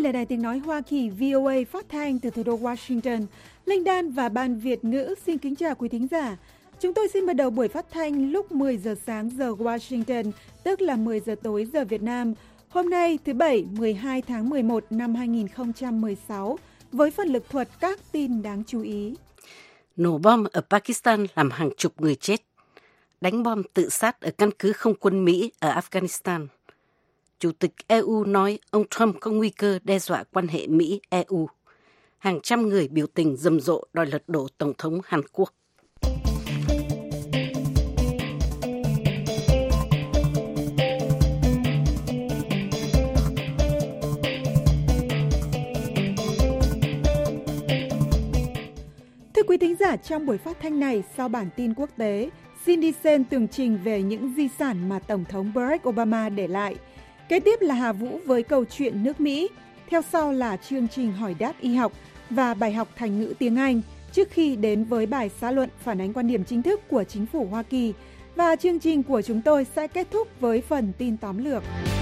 là Đài Tiếng Nói Hoa Kỳ VOA phát thanh từ thủ đô Washington. Linh Đan và Ban Việt ngữ xin kính chào quý thính giả. Chúng tôi xin bắt đầu buổi phát thanh lúc 10 giờ sáng giờ Washington, tức là 10 giờ tối giờ Việt Nam. Hôm nay thứ Bảy, 12 tháng 11 năm 2016, với phần lực thuật các tin đáng chú ý. Nổ bom ở Pakistan làm hàng chục người chết. Đánh bom tự sát ở căn cứ không quân Mỹ ở Afghanistan. Chủ tịch EU nói ông Trump có nguy cơ đe dọa quan hệ Mỹ-EU. Hàng trăm người biểu tình rầm rộ đòi lật đổ Tổng thống Hàn Quốc. Thưa quý thính giả, trong buổi phát thanh này, sau bản tin quốc tế, Cindy Sen tường trình về những di sản mà Tổng thống Barack Obama để lại. Kế tiếp là Hà Vũ với câu chuyện nước Mỹ. Theo sau là chương trình hỏi đáp y học và bài học thành ngữ tiếng Anh, trước khi đến với bài xã luận phản ánh quan điểm chính thức của chính phủ Hoa Kỳ. Và chương trình của chúng tôi sẽ kết thúc với phần tin tóm lược.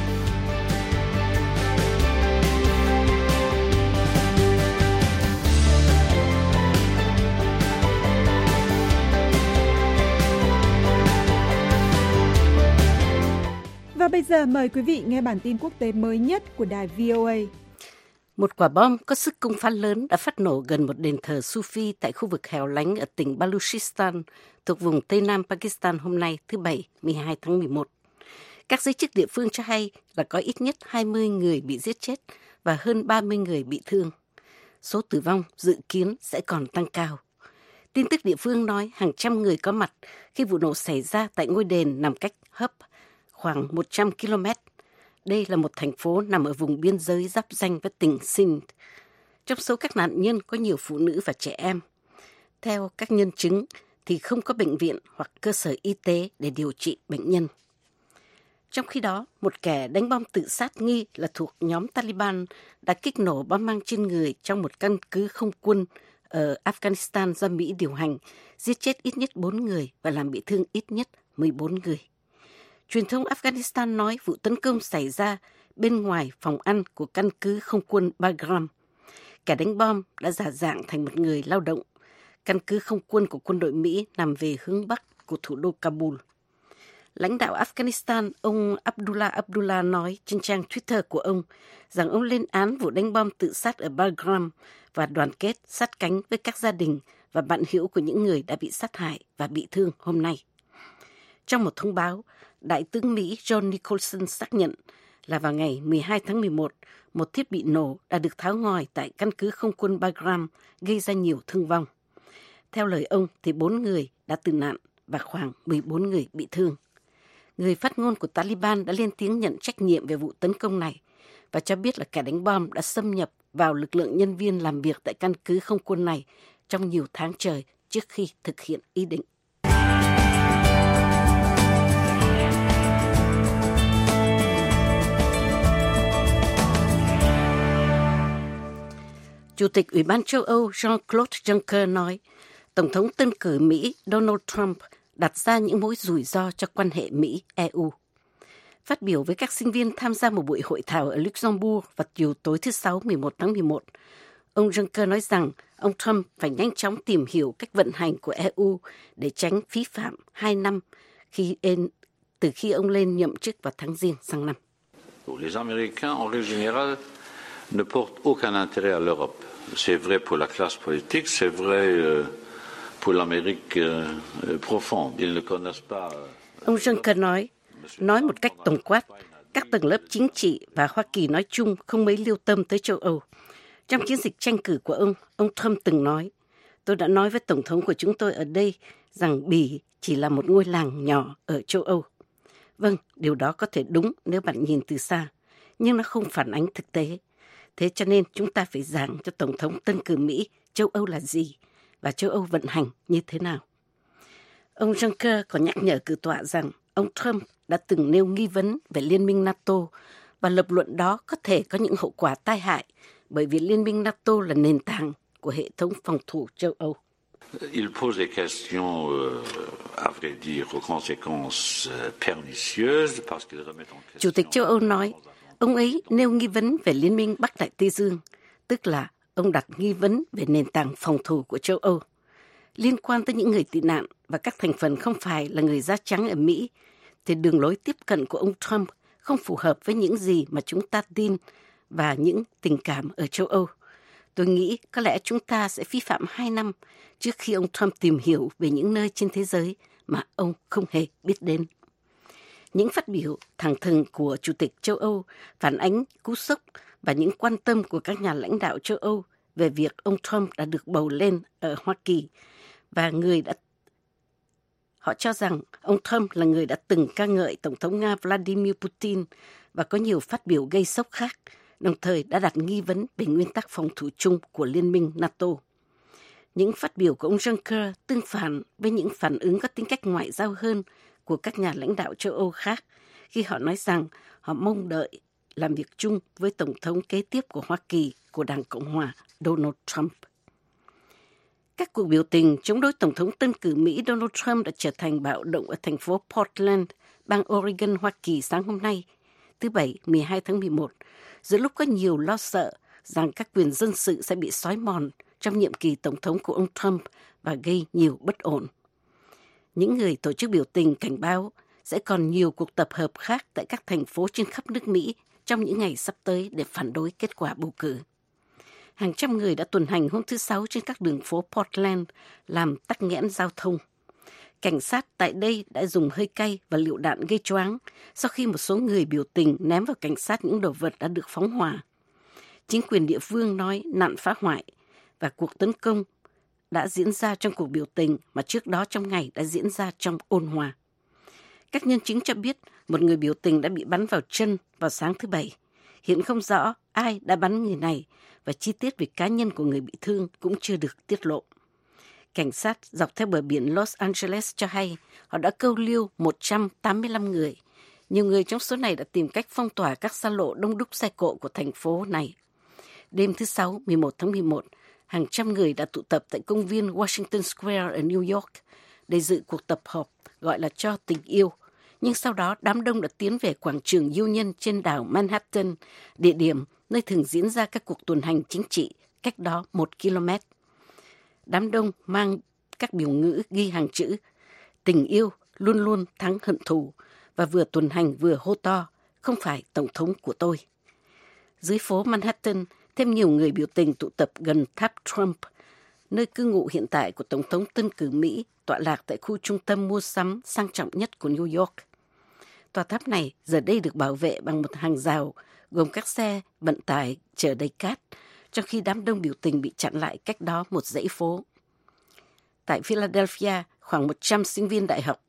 Và bây giờ mời quý vị nghe bản tin quốc tế mới nhất của đài VOA. Một quả bom có sức công phá lớn đã phát nổ gần một đền thờ Sufi tại khu vực hẻo lánh ở tỉnh Baluchistan, thuộc vùng Tây Nam Pakistan hôm nay thứ Bảy, 12 tháng 11. Các giới chức địa phương cho hay là có ít nhất 20 người bị giết chết và hơn 30 người bị thương. Số tử vong dự kiến sẽ còn tăng cao. Tin tức địa phương nói hàng trăm người có mặt khi vụ nổ xảy ra tại ngôi đền nằm cách Hub khoảng 100 km. Đây là một thành phố nằm ở vùng biên giới giáp ranh với tỉnh Sindh. Trong số các nạn nhân có nhiều phụ nữ và trẻ em. Theo các nhân chứng thì không có bệnh viện hoặc cơ sở y tế để điều trị bệnh nhân. Trong khi đó, một kẻ đánh bom tự sát nghi là thuộc nhóm Taliban đã kích nổ bom mang trên người trong một căn cứ không quân ở Afghanistan do Mỹ điều hành, giết chết ít nhất 4 người và làm bị thương ít nhất 14 người. Truyền thông Afghanistan nói vụ tấn công xảy ra bên ngoài phòng ăn của căn cứ không quân Bagram. Kẻ đánh bom đã giả dạng thành một người lao động. Căn cứ không quân của quân đội Mỹ nằm về hướng bắc của thủ đô Kabul. Lãnh đạo Afghanistan, ông Abdullah nói trên trang Twitter của ông rằng ông lên án vụ đánh bom tự sát ở Bagram và đoàn kết sát cánh với các gia đình và bạn hữu của những người đã bị sát hại và bị thương hôm nay. Trong một thông báo, Đại tướng Mỹ John Nicholson xác nhận là vào ngày 12 tháng 11, một thiết bị nổ đã được tháo ngòi tại căn cứ không quân Bagram gây ra nhiều thương vong. Theo lời ông thì 4 người đã tử nạn và khoảng 14 người bị thương. Người phát ngôn của Taliban đã lên tiếng nhận trách nhiệm về vụ tấn công này và cho biết là kẻ đánh bom đã xâm nhập vào lực lượng nhân viên làm việc tại căn cứ không quân này trong nhiều tháng trời trước khi thực hiện ý định. Chủ tịch Ủy ban châu Âu Jean-Claude Juncker nói, Tổng thống tân cử Mỹ Donald Trump đặt ra những mối rủi ro cho quan hệ Mỹ-EU. Phát biểu với các sinh viên tham gia một buổi hội thảo ở Luxembourg vào chiều tối thứ Sáu 11 tháng 11, ông Juncker nói rằng ông Trump phải nhanh chóng tìm hiểu cách vận hành của EU để tránh phí phạm 2 năm từ khi ông lên nhậm chức vào tháng Giêng sang năm. Les Américains, en règle générale, ne portent aucun intérêt à l'Europe. C'est vrai pour la classe politique, c'est vrai pour l'Amérique profonde. Ils ne connaissent pas. Ông Juncker nói một cách tổng quát, các tầng lớp chính trị và Hoa Kỳ nói chung không mấy lưu tâm tới châu Âu. Trong chiến dịch tranh cử của ông Trump từng nói, tôi đã nói với Tổng thống của chúng tôi ở đây rằng Bỉ chỉ là một ngôi làng nhỏ ở châu Âu. Vâng, điều đó có thể đúng nếu bạn nhìn từ xa, nhưng nó không phản ánh thực tế. Thế cho nên chúng ta phải giảng cho Tổng thống tân cử Mỹ châu Âu là gì và châu Âu vận hành như thế nào. Ông Juncker còn nhắc nhở cử tọa rằng ông Trump đã từng nêu nghi vấn về Liên minh NATO và lập luận đó có thể có những hậu quả tai hại bởi vì Liên minh NATO là nền tảng của hệ thống phòng thủ châu Âu. Il pose des questions, à vrai dire, aux conséquences pernicieuses parce qu'il remet en question. Chủ tịch châu Âu nói, Ông ấy nêu nghi vấn về Liên minh Bắc Đại Tây Dương, tức là ông đặt nghi vấn về nền tảng phòng thủ của châu Âu. Liên quan tới những người tị nạn và các thành phần không phải là người da trắng ở Mỹ, thì đường lối tiếp cận của ông Trump không phù hợp với những gì mà chúng ta tin và những tình cảm ở châu Âu. Tôi nghĩ có lẽ chúng ta sẽ phí phạm 2 năm trước khi ông Trump tìm hiểu về những nơi trên thế giới mà ông không hề biết đến. Những phát biểu thẳng thừng của Chủ tịch châu Âu phản ánh cú sốc và những quan tâm của các nhà lãnh đạo châu Âu về việc ông Trump đã được bầu lên ở Hoa Kỳ và họ cho rằng ông Trump là người đã từng ca ngợi Tổng thống Nga Vladimir Putin và có nhiều phát biểu gây sốc khác, đồng thời đã đặt nghi vấn về nguyên tắc phòng thủ chung của Liên minh NATO. Những phát biểu của ông Juncker tương phản với những phản ứng có tính cách ngoại giao hơn của các nhà lãnh đạo châu Âu khác khi họ nói rằng họ mong đợi làm việc chung với Tổng thống kế tiếp của Hoa Kỳ của Đảng Cộng hòa Donald Trump. Các cuộc biểu tình chống đối Tổng thống tân cử Mỹ Donald Trump đã trở thành bạo động ở thành phố Portland, bang Oregon, Hoa Kỳ sáng hôm nay, thứ Bảy, 12 tháng 11, giữa lúc có nhiều lo sợ rằng các quyền dân sự sẽ bị xói mòn trong nhiệm kỳ Tổng thống của ông Trump và gây nhiều bất ổn. Những người tổ chức biểu tình cảnh báo sẽ còn nhiều cuộc tập hợp khác tại các thành phố trên khắp nước Mỹ trong những ngày sắp tới để phản đối kết quả bầu cử. Hàng trăm người đã tuần hành hôm thứ Sáu trên các đường phố Portland làm tắc nghẽn giao thông. Cảnh sát tại đây đã dùng hơi cay và lựu đạn gây choáng sau khi một số người biểu tình ném vào cảnh sát những đồ vật đã được phóng hỏa. Chính quyền địa phương nói nạn phá hoại và cuộc tấn công đã diễn ra trong cuộc biểu tình mà trước đó trong ngày đã diễn ra trong ôn hòa. Các nhân chứng cho biết một người biểu tình đã bị bắn vào chân vào sáng thứ Bảy. Hiện không rõ ai đã bắn người này và chi tiết về cá nhân của người bị thương cũng chưa được tiết lộ. Cảnh sát dọc theo bờ biển Los Angeles cho hay họ đã câu lưu 185 người. Nhiều người trong số này đã tìm cách phong tỏa các xa lộ đông đúc xe cộ của thành phố này. Đêm thứ Sáu, 11 tháng 11, hàng trăm người đã tụ tập tại công viên Washington Square ở New York để dự cuộc tập họp gọi là Cho tình yêu. Nhưng sau đó đám đông đã tiến về quảng trường Union trên đảo Manhattan, địa điểm nơi thường diễn ra các cuộc tuần hành chính trị cách đó 1 km. Đám đông mang các biểu ngữ ghi hàng chữ tình yêu luôn luôn thắng hận thù và vừa tuần hành vừa hô to không phải Tổng thống của tôi. Dưới phố Manhattan, thêm nhiều người biểu tình tụ tập gần tháp Trump, nơi cư ngụ hiện tại của Tổng thống tân cử Mỹ, tọa lạc tại khu trung tâm mua sắm sang trọng nhất của New York. Tòa tháp này giờ đây được bảo vệ bằng một hàng rào gồm các xe vận tải chở đầy cát, trong khi đám đông biểu tình bị chặn lại cách đó một dãy phố. Tại Philadelphia, khoảng 100 sinh viên đại học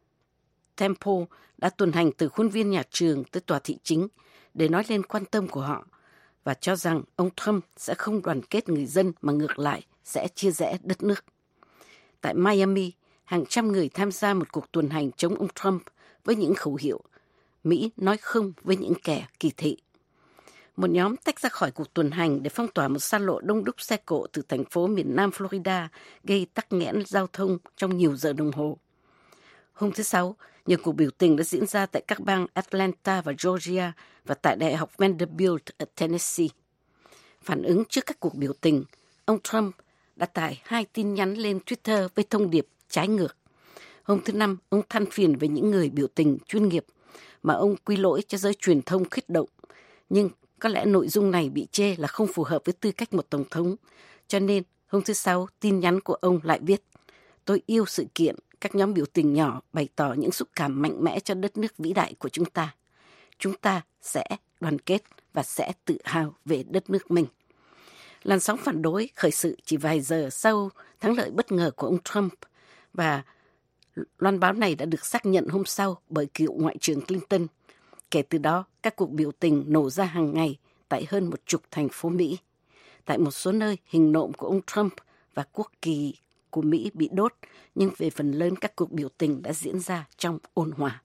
Temple đã tuần hành từ khuôn viên nhà trường tới tòa thị chính để nói lên quan tâm của họ và cho rằng ông Trump sẽ không đoàn kết người dân mà ngược lại sẽ chia rẽ đất nước. Tại Miami, hàng trăm người tham gia một cuộc tuần hành chống ông Trump với những khẩu hiệu Mỹ nói không với những kẻ kỳ thị. Một nhóm tách ra khỏi cuộc tuần hành để phong tỏa một xa lộ đông đúc xe cộ từ thành phố miền Nam Florida, gây tắc nghẽn giao thông trong nhiều giờ đồng hồ. Hôm thứ Sáu, nhiều cuộc biểu tình đã diễn ra tại các bang Atlanta và Georgia và tại Đại học Vanderbilt ở Tennessee. Phản ứng trước các cuộc biểu tình, ông Trump đã tải 2 tin nhắn lên Twitter với thông điệp trái ngược. Hôm thứ Năm, ông than phiền về những người biểu tình chuyên nghiệp mà ông quy lỗi cho giới truyền thông kích động. Nhưng có lẽ nội dung này bị chê là không phù hợp với tư cách một tổng thống. Cho nên, hôm thứ Sáu, tin nhắn của ông lại viết: Tôi yêu sự kiện, các nhóm biểu tình nhỏ bày tỏ những xúc cảm mạnh mẽ cho đất nước vĩ đại của chúng ta. Chúng ta sẽ đoàn kết và sẽ tự hào về đất nước mình. Làn sóng phản đối khởi sự chỉ vài giờ sau thắng lợi bất ngờ của ông Trump và loan báo này đã được xác nhận hôm sau bởi cựu Ngoại trưởng Clinton. Kể từ đó, các cuộc biểu tình nổ ra hàng ngày tại hơn 10 thành phố Mỹ. Tại một số nơi, hình nộm của ông Trump và quốc kỳ của Mỹ bị đốt, nhưng về phần lớn các cuộc biểu tình đã diễn ra trong ôn hòa.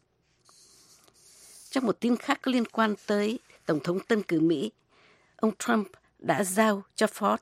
Trong một tin khác có liên quan tới Tổng thống tân cử Mỹ, ông Trump đã giao cho Phó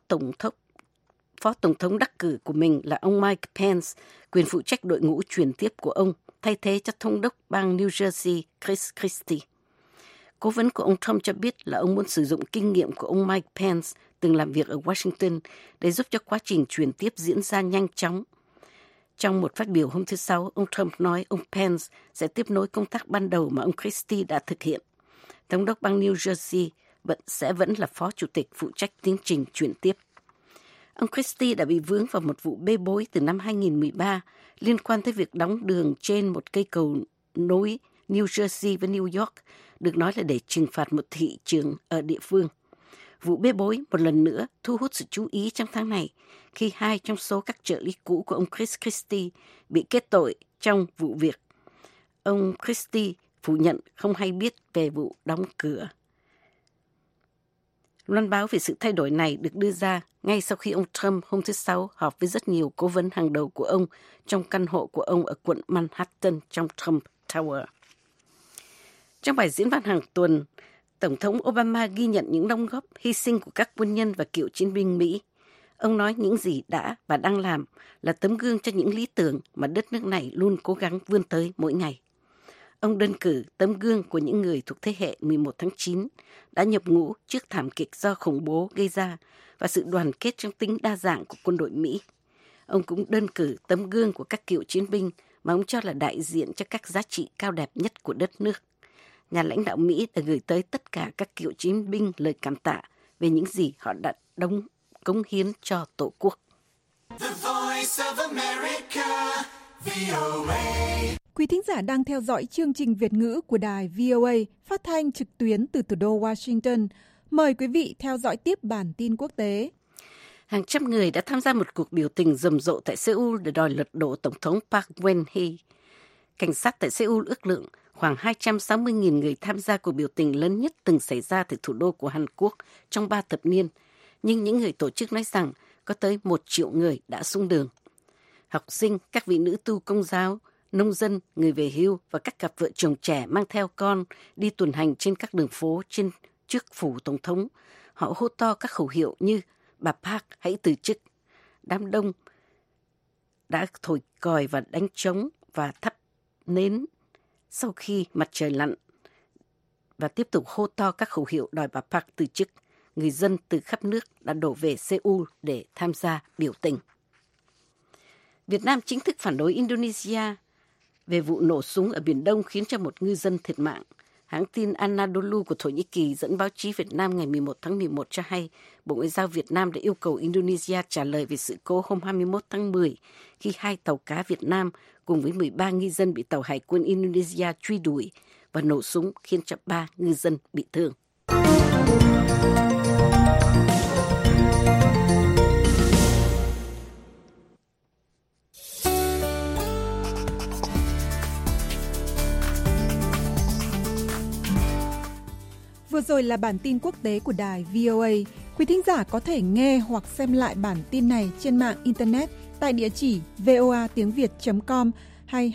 Tổng thống đắc cử của mình là ông Mike Pence quyền phụ trách đội ngũ truyền tiếp của ông, thay thế cho Thống đốc bang New Jersey Chris Christie. Cố vấn của ông Trump cho biết là ông muốn sử dụng kinh nghiệm của ông Mike Pence từng làm việc ở Washington để giúp cho quá trình chuyển tiếp diễn ra nhanh chóng. Trong một phát biểu hôm thứ Sáu, ông Trump nói ông Pence sẽ tiếp nối công tác ban đầu mà ông Christie đã thực hiện. Thống đốc bang New Jersey vẫn là phó chủ tịch phụ trách tiến trình chuyển tiếp. Ông Christie đã bị vướng vào một vụ bê bối từ năm 2013 liên quan tới việc đóng đường trên một cây cầu nối New Jersey với New York, được nói là để trừng phạt một thị trường ở địa phương. Vụ bê bối một lần nữa thu hút sự chú ý trong tháng này khi 2 trong số các trợ lý cũ của ông Chris Christie bị kết tội trong vụ việc. Ông Christie phủ nhận không hay biết về vụ đóng cửa. Loan báo về sự thay đổi này được đưa ra ngay sau khi ông Trump hôm thứ Sáu họp với rất nhiều cố vấn hàng đầu của ông trong căn hộ của ông ở quận Manhattan trong Trump Tower. Trong bài diễn văn hàng tuần, Tổng thống Obama ghi nhận những đóng góp, hy sinh của các quân nhân và cựu chiến binh Mỹ. Ông nói những gì đã và đang làm là tấm gương cho những lý tưởng mà đất nước này luôn cố gắng vươn tới mỗi ngày. Ông đơn cử tấm gương của những người thuộc thế hệ 11 tháng 9 đã nhập ngũ trước thảm kịch do khủng bố gây ra và sự đoàn kết trong tính đa dạng của quân đội Mỹ. Ông cũng đơn cử tấm gương của các cựu chiến binh mà ông cho là đại diện cho các giá trị cao đẹp nhất của đất nước. Nhà lãnh đạo Mỹ đã gửi tới tất cả các cựu chiến binh lời cảm tạ về những gì họ đã cống hiến cho Tổ quốc. Quý thính giả đang theo dõi chương trình Việt ngữ của đài VOA phát thanh trực tuyến từ thủ đô Washington. Mời quý vị theo dõi tiếp bản tin quốc tế. Hàng trăm người đã tham gia một cuộc biểu tình rầm rộ tại Seoul để đòi lật đổ Tổng thống Park Geun-hye. Cảnh sát tại Seoul ước lượng khoảng 260.000 người tham gia cuộc biểu tình lớn nhất từng xảy ra tại thủ đô của Hàn Quốc trong 3 thập niên. Nhưng những người tổ chức nói rằng có tới 1 triệu người đã xuống đường. Học sinh, các vị nữ tu công giáo, nông dân, người về hưu và các cặp vợ chồng trẻ mang theo con đi tuần hành trên các đường phố trước phủ Tổng thống. Họ hô to các khẩu hiệu như "Bà Park hãy từ chức". Đám đông đã thổi còi và đánh trống và thắp nến sau khi mặt trời lặn và tiếp tục hô to các khẩu hiệu đòi bà Park từ chức. Người dân từ khắp nước đã đổ về Seoul để tham gia biểu tình. Việt Nam chính thức phản đối Indonesia về vụ nổ súng ở Biển Đông khiến cho một ngư dân thiệt mạng. Hãng tin Anadolu của Thổ Nhĩ Kỳ dẫn báo chí Việt Nam ngày 11 tháng 11 cho hay Bộ Ngoại giao Việt Nam đã yêu cầu Indonesia trả lời về sự cố hôm 21 tháng 10 khi 2 tàu cá Việt Nam cùng với 13 ngư dân bị tàu hải quân Indonesia truy đuổi và nổ súng khiến cho 3 ngư dân bị thương. Vừa rồi là bản tin quốc tế của đài VOA. Quý thính giả có thể nghe hoặc xem lại bản tin này trên mạng Internet tại địa chỉ voatiengviet.com hay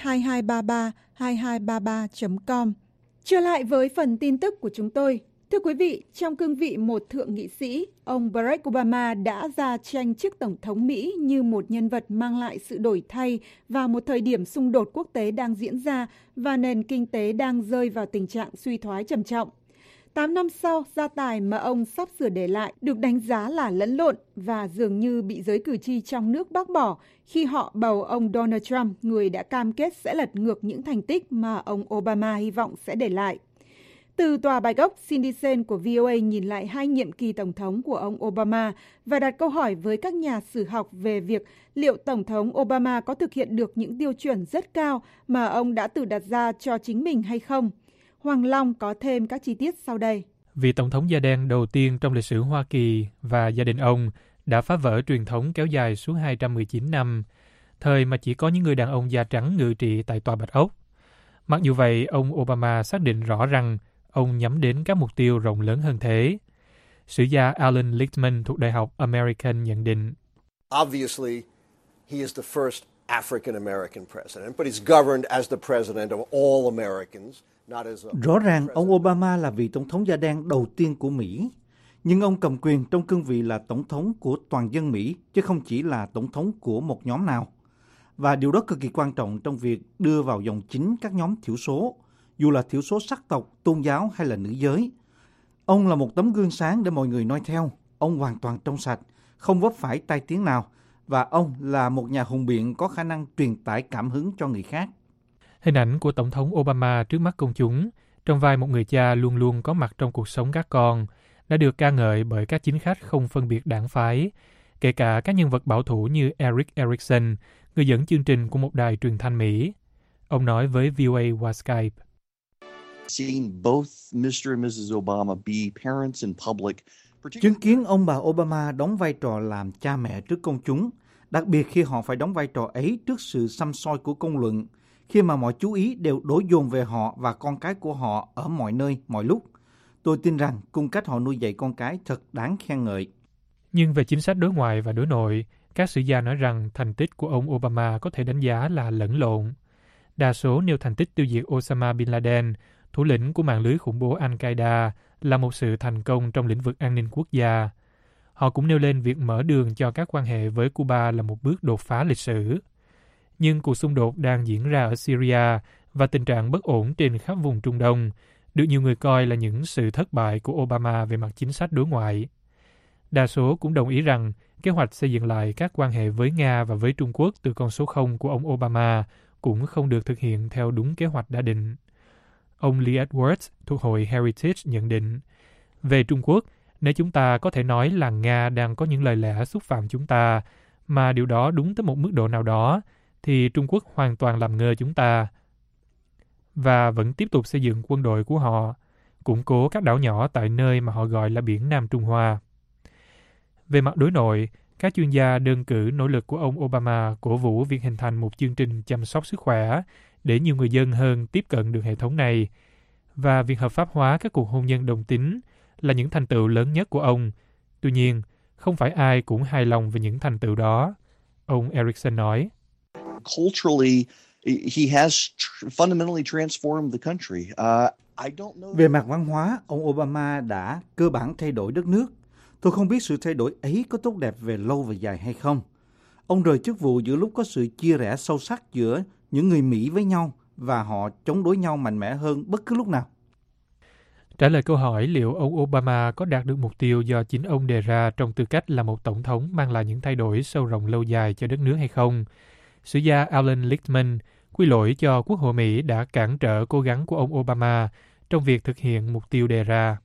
2233 Trở lại với phần tin tức của chúng tôi. Thưa quý vị, trong cương vị một thượng nghị sĩ, ông Barack Obama đã ra tranh chức Tổng thống Mỹ như một nhân vật mang lại sự đổi thay vào một thời điểm xung đột quốc tế đang diễn ra và nền kinh tế đang rơi vào tình trạng suy thoái trầm trọng. 8 năm sau, gia tài mà ông sắp sửa để lại được đánh giá là lẫn lộn và dường như bị giới cử tri trong nước bác bỏ khi họ bầu ông Donald Trump, người đã cam kết sẽ lật ngược những thành tích mà ông Obama hy vọng sẽ để lại. Từ Tòa Bạch Ốc, Cindy Saine của VOA nhìn lại 2 nhiệm kỳ Tổng thống của ông Obama và đặt câu hỏi với các nhà sử học về việc liệu Tổng thống Obama có thực hiện được những tiêu chuẩn rất cao mà ông đã tự đặt ra cho chính mình hay không. Hoàng Long có thêm các chi tiết sau đây. Vị Tổng thống da đen đầu tiên trong lịch sử Hoa Kỳ và gia đình ông đã phá vỡ truyền thống kéo dài suốt 219 năm, thời mà chỉ có những người đàn ông da trắng ngự trị tại Tòa Bạch Ốc. Mặc dù vậy, ông Obama xác định rõ rằng ông nhắm đến các mục tiêu rộng lớn hơn thế. Sử gia Alan Lichtman thuộc Đại học American nhận định. Obviously, he is the first African American president, but he's governed as the president of all Americans. Rõ ràng ông Obama là vị tổng thống da đen đầu tiên của Mỹ, nhưng ông cầm quyền trong cương vị là tổng thống của toàn dân Mỹ, chứ không chỉ là tổng thống của một nhóm nào. Và điều đó cực kỳ quan trọng trong việc đưa vào dòng chính các nhóm thiểu số, dù là thiểu số sắc tộc, tôn giáo hay là nữ giới. Ông là một tấm gương sáng để mọi người noi theo. Ông hoàn toàn trong sạch, không vấp phải tai tiếng nào, và ông là một nhà hùng biện có khả năng truyền tải cảm hứng cho người khác. Hình ảnh của Tổng thống Obama trước mắt công chúng, trong vai một người cha luôn luôn có mặt trong cuộc sống các con, đã được ca ngợi bởi các chính khách không phân biệt đảng phái, kể cả các nhân vật bảo thủ như Eric Erickson, người dẫn chương trình của một đài truyền thanh Mỹ. Ông nói với VOA qua Skype. Chứng kiến ông bà Obama đóng vai trò làm cha mẹ trước công chúng, đặc biệt khi họ phải đóng vai trò ấy trước sự săm soi của công luận, khi mà mọi chú ý đều đổ dồn về họ và con cái của họ ở mọi nơi, mọi lúc. Tôi tin rằng cung cách họ nuôi dạy con cái thật đáng khen ngợi. Nhưng về chính sách đối ngoại và đối nội, các sử gia nói rằng thành tích của ông Obama có thể đánh giá là lẫn lộn. Đa số nêu thành tích tiêu diệt Osama Bin Laden, thủ lĩnh của mạng lưới khủng bố Al-Qaeda, là một sự thành công trong lĩnh vực an ninh quốc gia. Họ cũng nêu lên việc mở đường cho các quan hệ với Cuba là một bước đột phá lịch sử. Nhưng cuộc xung đột đang diễn ra ở Syria và tình trạng bất ổn trên khắp vùng Trung Đông được nhiều người coi là những sự thất bại của Obama về mặt chính sách đối ngoại. Đa số cũng đồng ý rằng kế hoạch xây dựng lại các quan hệ với Nga và với Trung Quốc từ con số 0 của ông Obama cũng không được thực hiện theo đúng kế hoạch đã định. Ông Lee Edwards thuộc Hội Heritage nhận định, về Trung Quốc, nếu chúng ta có thể nói là Nga đang có những lời lẽ xúc phạm chúng ta, mà điều đó đúng tới một mức độ nào đó, thì Trung Quốc hoàn toàn làm ngơ chúng ta và vẫn tiếp tục xây dựng quân đội của họ, củng cố các đảo nhỏ tại nơi mà họ gọi là biển Nam Trung Hoa. Về mặt đối nội, các chuyên gia đơn cử nỗ lực của ông Obama cổ vũ việc hình thành một chương trình chăm sóc sức khỏe để nhiều người dân hơn tiếp cận được hệ thống này, và việc hợp pháp hóa các cuộc hôn nhân đồng tính là những thành tựu lớn nhất của ông. Tuy nhiên, không phải ai cũng hài lòng về những thành tựu đó. Ông Erickson nói, Culturally, he has fundamentally transformed the country. Về mặt văn hóa, ông Obama đã cơ bản thay đổi đất nước. Tôi không biết sự thay đổi ấy có tốt đẹp về lâu và dài hay không. Ông rời chức vụ giữa lúc có sự chia rẽ sâu sắc giữa những người Mỹ với nhau và họ chống đối nhau mạnh mẽ hơn bất cứ lúc nào. Trả lời câu hỏi liệu ông Obama có đạt được mục tiêu do chính ông đề ra trong tư cách là một tổng thống mang lại những thay đổi sâu rộng lâu dài cho đất nước hay không, sử gia Alan Lichtman quy lỗi cho Quốc hội Mỹ đã cản trở cố gắng của ông Obama trong việc thực hiện mục tiêu đề ra.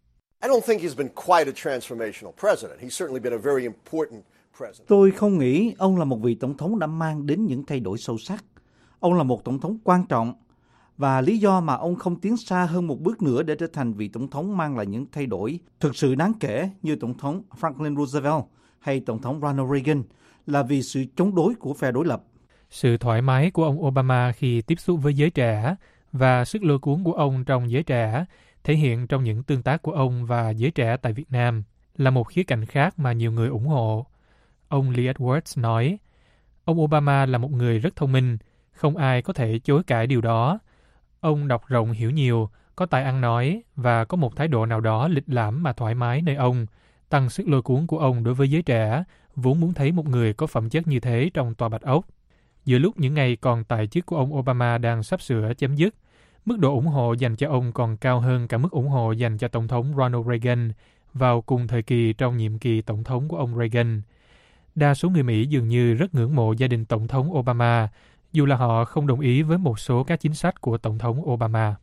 Tôi không nghĩ ông là một vị tổng thống đã mang đến những thay đổi sâu sắc. Ông là một tổng thống quan trọng, và lý do mà ông không tiến xa hơn một bước nữa để trở thành vị tổng thống mang lại những thay đổi thực sự đáng kể như tổng thống Franklin Roosevelt hay tổng thống Ronald Reagan là vì sự chống đối của phe đối lập. Sự thoải mái của ông Obama khi tiếp xúc với giới trẻ và sức lôi cuốn của ông trong giới trẻ thể hiện trong những tương tác của ông và giới trẻ tại Việt Nam là một khía cạnh khác mà nhiều người ủng hộ. Ông Lee Edwards nói, ông Obama là một người rất thông minh, không ai có thể chối cãi điều đó. Ông đọc rộng hiểu nhiều, có tài ăn nói và có một thái độ nào đó lịch lãm mà thoải mái nơi ông, tăng sức lôi cuốn của ông đối với giới trẻ, vốn muốn thấy một người có phẩm chất như thế trong Tòa Bạch Ốc. Giữa lúc những ngày còn tại chức của ông Obama đang sắp sửa chấm dứt, mức độ ủng hộ dành cho ông còn cao hơn cả mức ủng hộ dành cho Tổng thống Ronald Reagan vào cùng thời kỳ trong nhiệm kỳ Tổng thống của ông Reagan. Đa số người Mỹ dường như rất ngưỡng mộ gia đình Tổng thống Obama, dù là họ không đồng ý với một số các chính sách của Tổng thống Obama.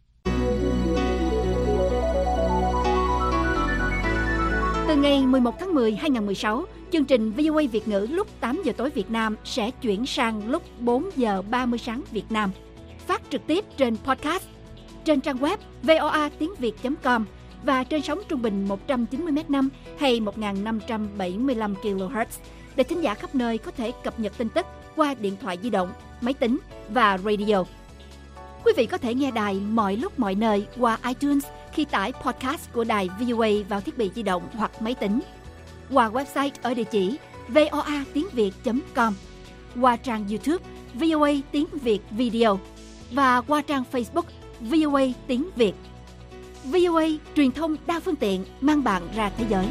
Từ ngày 11 tháng 10, 2016, chương trình VOA Việt ngữ lúc 8 giờ tối Việt Nam sẽ chuyển sang lúc 4 giờ 30 sáng Việt Nam. Phát trực tiếp trên podcast, trên trang web voatínviet.com và trên sóng trung bình 190m5 hay 1575 kHz để thính giả khắp nơi có thể cập nhật tin tức qua điện thoại di động, máy tính và radio. Quý vị có thể nghe đài mọi lúc mọi nơi qua iTunes khi tải podcast của đài VOA vào thiết bị di động hoặc máy tính, qua website ở địa chỉ voatínviet.com, qua trang YouTube VOA Tiếng Việt Video và qua trang Facebook VOA Tiếng Việt. VOA, truyền thông đa phương tiện mang bạn ra thế giới.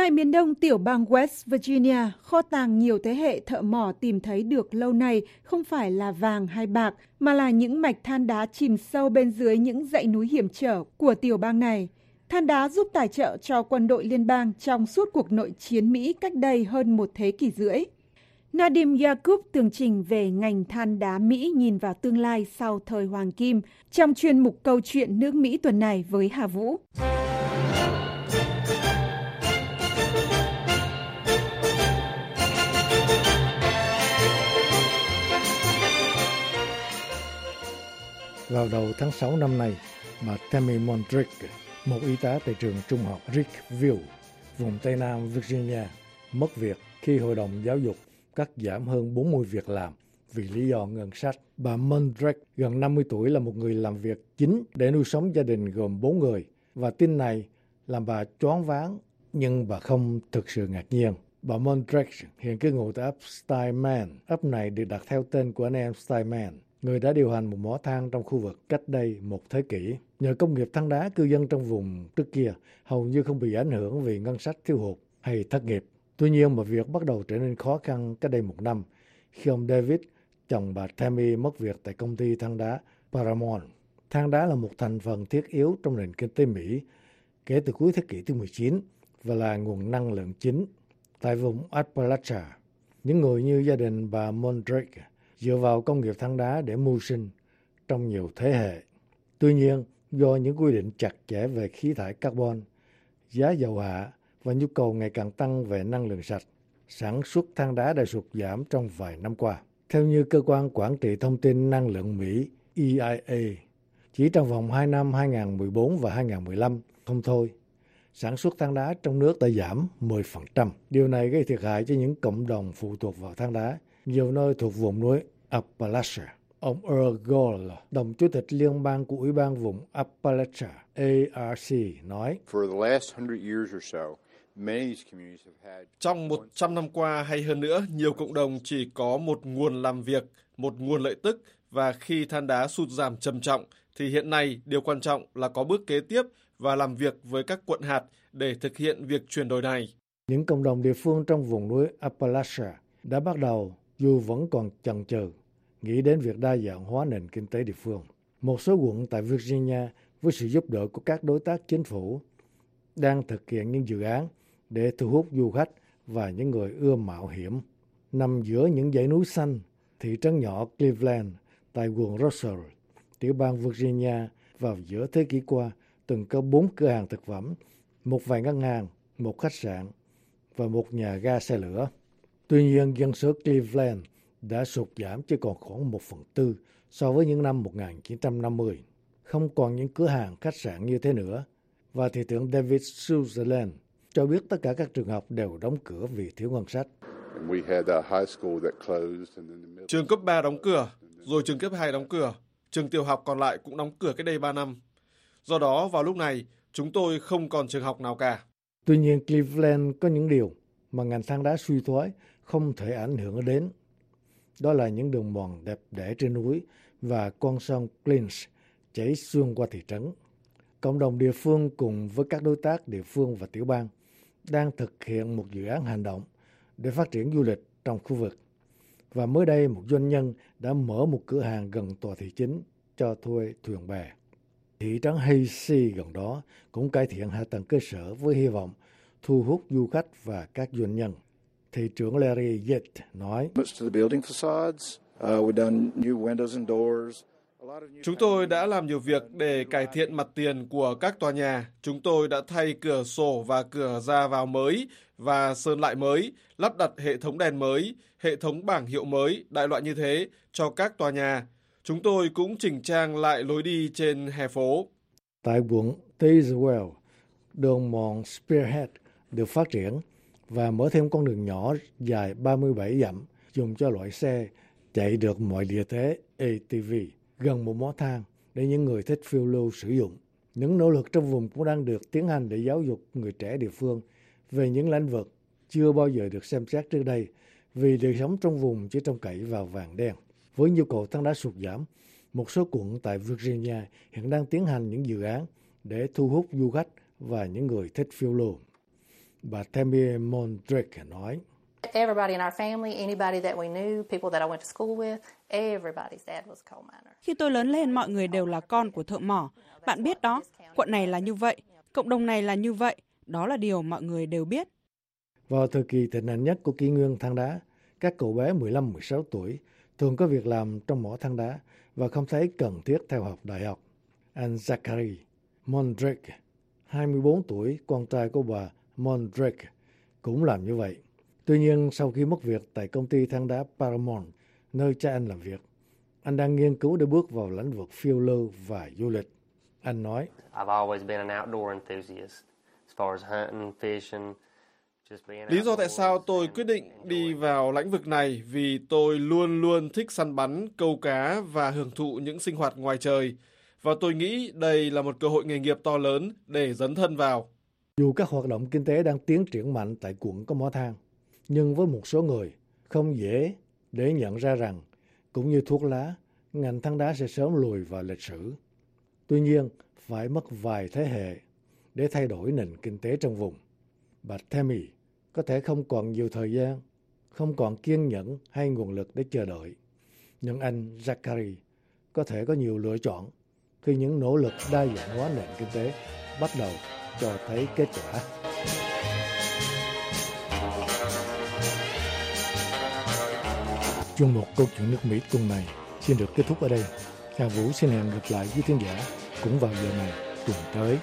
Tại miền đông tiểu bang West Virginia, kho tàng nhiều thế hệ thợ mỏ tìm thấy được lâu nay không phải là vàng hay bạc, mà là những mạch than đá chìm sâu bên dưới những dãy núi hiểm trở của tiểu bang này. Than đá giúp tài trợ cho quân đội liên bang trong suốt cuộc nội chiến Mỹ cách đây hơn một thế kỷ rưỡi. Nadim Yacoub tường trình về ngành than đá Mỹ nhìn vào tương lai sau thời Hoàng Kim trong chuyên mục Câu chuyện nước Mỹ tuần này với Hà Vũ. Vào đầu tháng 6 năm nay, bà Tammy Mondrick, một y tá tại trường trung học Rickville, vùng Tây Nam Virginia, mất việc khi Hội đồng Giáo dục cắt giảm hơn 40 việc làm vì lý do ngân sách. Bà Mondrick, gần 50 tuổi, là một người làm việc chính để nuôi sống gia đình gồm 4 người, và tin này làm bà choáng váng, nhưng bà không thực sự ngạc nhiên. Bà Mondrick hiện cư ngụ tại ấp Steinman. Ấp này được đặt theo tên của anh em Steinman, người đã điều hành một mỏ than trong khu vực cách đây một thế kỷ. Nhờ công nghiệp than đá, cư dân trong vùng trước kia hầu như không bị ảnh hưởng vì ngân sách thiếu hụt hay thất nghiệp. Tuy nhiên, mọi việc bắt đầu trở nên khó khăn cách đây một năm khi ông David, chồng bà Tammy, mất việc tại công ty than đá Paramount. Than đá là một thành phần thiết yếu trong nền kinh tế Mỹ kể từ cuối thế kỷ thứ 19 và là nguồn năng lượng chính tại vùng Appalachia. Những người như gia đình bà Mondrick dựa vào công nghiệp than đá để mưu sinh trong nhiều thế hệ. Tuy nhiên, do những quy định chặt chẽ về khí thải carbon, giá dầu hạ và nhu cầu ngày càng tăng về năng lượng sạch, sản xuất than đá đã sụt giảm trong vài năm qua. Theo như Cơ quan Quản trị Thông tin Năng lượng Mỹ EIA, chỉ trong vòng 2 năm 2014 và 2015 không thôi, sản xuất than đá trong nước đã giảm 10%. Điều này gây thiệt hại cho những cộng đồng phụ thuộc vào than đá, nhiều nơi thuộc vùng núi Appalachia. Ông Earl Gold, đồng chủ tịch liên bang của Ủy ban vùng Appalachia ARC, nói: Trong 100 năm qua hay hơn nữa, nhiều cộng đồng chỉ có một nguồn làm việc, một nguồn lợi tức, và khi than đá sụt giảm trầm trọng, thì hiện nay điều quan trọng là có bước kế tiếp và làm việc với các quận hạt để thực hiện việc chuyển đổi này. Những cộng đồng địa phương trong vùng núi Appalachia đã bắt đầu, dù vẫn còn chần chừ, nghĩ đến việc đa dạng hóa nền kinh tế địa phương. Một số quận tại Virginia, với sự giúp đỡ của các đối tác chính phủ, đang thực hiện những dự án để thu hút du khách và những người ưa mạo hiểm. Nằm giữa những dãy núi xanh, thị trấn nhỏ Cleveland tại quận Russell, tiểu bang Virginia, vào giữa thế kỷ qua từng có 4 cửa hàng thực phẩm, một vài ngân hàng, một khách sạn và một nhà ga xe lửa. Tuy nhiên, dân số Cleveland đã sụt giảm chỉ còn khoảng 1/4 so với những năm 1950. Không còn những cửa hàng, khách sạn như thế nữa. Và thị trưởng David Sutherland cho biết tất cả các trường học đều đóng cửa vì thiếu ngân sách. Trường cấp 3 đóng cửa, rồi trường cấp 2 đóng cửa. Trường tiểu học còn lại cũng đóng cửa cách đây 3 năm. Do đó, vào lúc này, chúng tôi không còn trường học nào cả. Tuy nhiên, Cleveland có những điều mà ngành than đá suy thoái không thể ảnh hưởng đến. Đó là những đường mòn đẹp đẽ trên núi và con sông Clinch chảy xuyên qua thị trấn. Cộng đồng địa phương cùng với các đối tác địa phương và tiểu bang đang thực hiện một dự án hành động để phát triển du lịch trong khu vực. Và mới đây, một doanh nhân đã mở một cửa hàng gần tòa thị chính cho thuê thuyền bè. Thị trấn Hayes gần đó cũng cải thiện hạ tầng cơ sở với hy vọng thu hút du khách và các doanh nhân. Thị trưởng Larry Yates nói: Chúng tôi đã làm nhiều việc để cải thiện mặt tiền của các tòa nhà. Chúng tôi đã thay cửa sổ và cửa ra vào mới và sơn lại mới, lắp đặt hệ thống đèn mới, hệ thống bảng hiệu mới, đại loại như thế cho các tòa nhà. Chúng tôi cũng chỉnh trang lại lối đi trên hè phố. Tại quận Tazewell, đường mòn Spearhead được phát triển và mở thêm con đường nhỏ dài 37 dặm dùng cho loại xe chạy được mọi địa thế ATV gần một mỏ than để những người thích phiêu lưu sử dụng. Những nỗ lực trong vùng cũng đang được tiến hành để giáo dục người trẻ địa phương về những lĩnh vực chưa bao giờ được xem xét trước đây vì đời sống trong vùng chỉ trông cậy vào vàng đen. Với nhu cầu than đá sụt giảm, một số quận tại Virginia hiện đang tiến hành những dự án để thu hút du khách và những người thích phiêu lưu. Bà Tammy Mondrick nói, Everybody in our family, anybody that we knew, people that I went to school with, everybody's dad was a coal miner. Khi tôi lớn lên, mọi người đều là con của thợ mỏ. Bạn biết đó, quận này là như vậy, cộng đồng này là như vậy. Đó là điều mọi người đều biết. Vào thời kỳ thịnh hành nhất của kỷ nguyên than đá, các cậu bé 15-16 tuổi thường có việc làm trong mỏ than đá và không thấy cần thiết theo học đại học. Anh Zachary Mondrick, 24 tuổi, con trai của bà Mondrick, cũng làm như vậy. Tuy nhiên, sau khi mất việc tại công ty than đá Paramount, nơi cha anh làm việc, anh đang nghiên cứu để bước vào lĩnh vực phiêu lưu và du lịch. Anh nói, lý do tại sao tôi quyết định đi vào lĩnh vực này vì tôi luôn luôn thích săn bắn, câu cá và hưởng thụ những sinh hoạt ngoài trời. Và tôi nghĩ đây là một cơ hội nghề nghiệp to lớn để dấn thân vào. Dù các hoạt động kinh tế đang tiến triển mạnh tại quận có mỏ than, nhưng với một số người không dễ để nhận ra rằng, cũng như thuốc lá, ngành than đá sẽ sớm lùi vào lịch sử. Tuy nhiên, phải mất vài thế hệ để thay đổi nền kinh tế trong vùng. Bà Tammy có thể không còn nhiều thời gian, không còn kiên nhẫn hay nguồn lực để chờ đợi. Nhưng anh Zachary có thể có nhiều lựa chọn khi những nỗ lực đa dạng hóa nền kinh tế bắt đầu cho thấy kết quả. Chuyên mục Câu chuyện nước Mỹ tuần này xin được kết thúc ở đây. Hà Vũ xin hẹn gặp lại quý khán giả cũng vào giờ này tuần tới.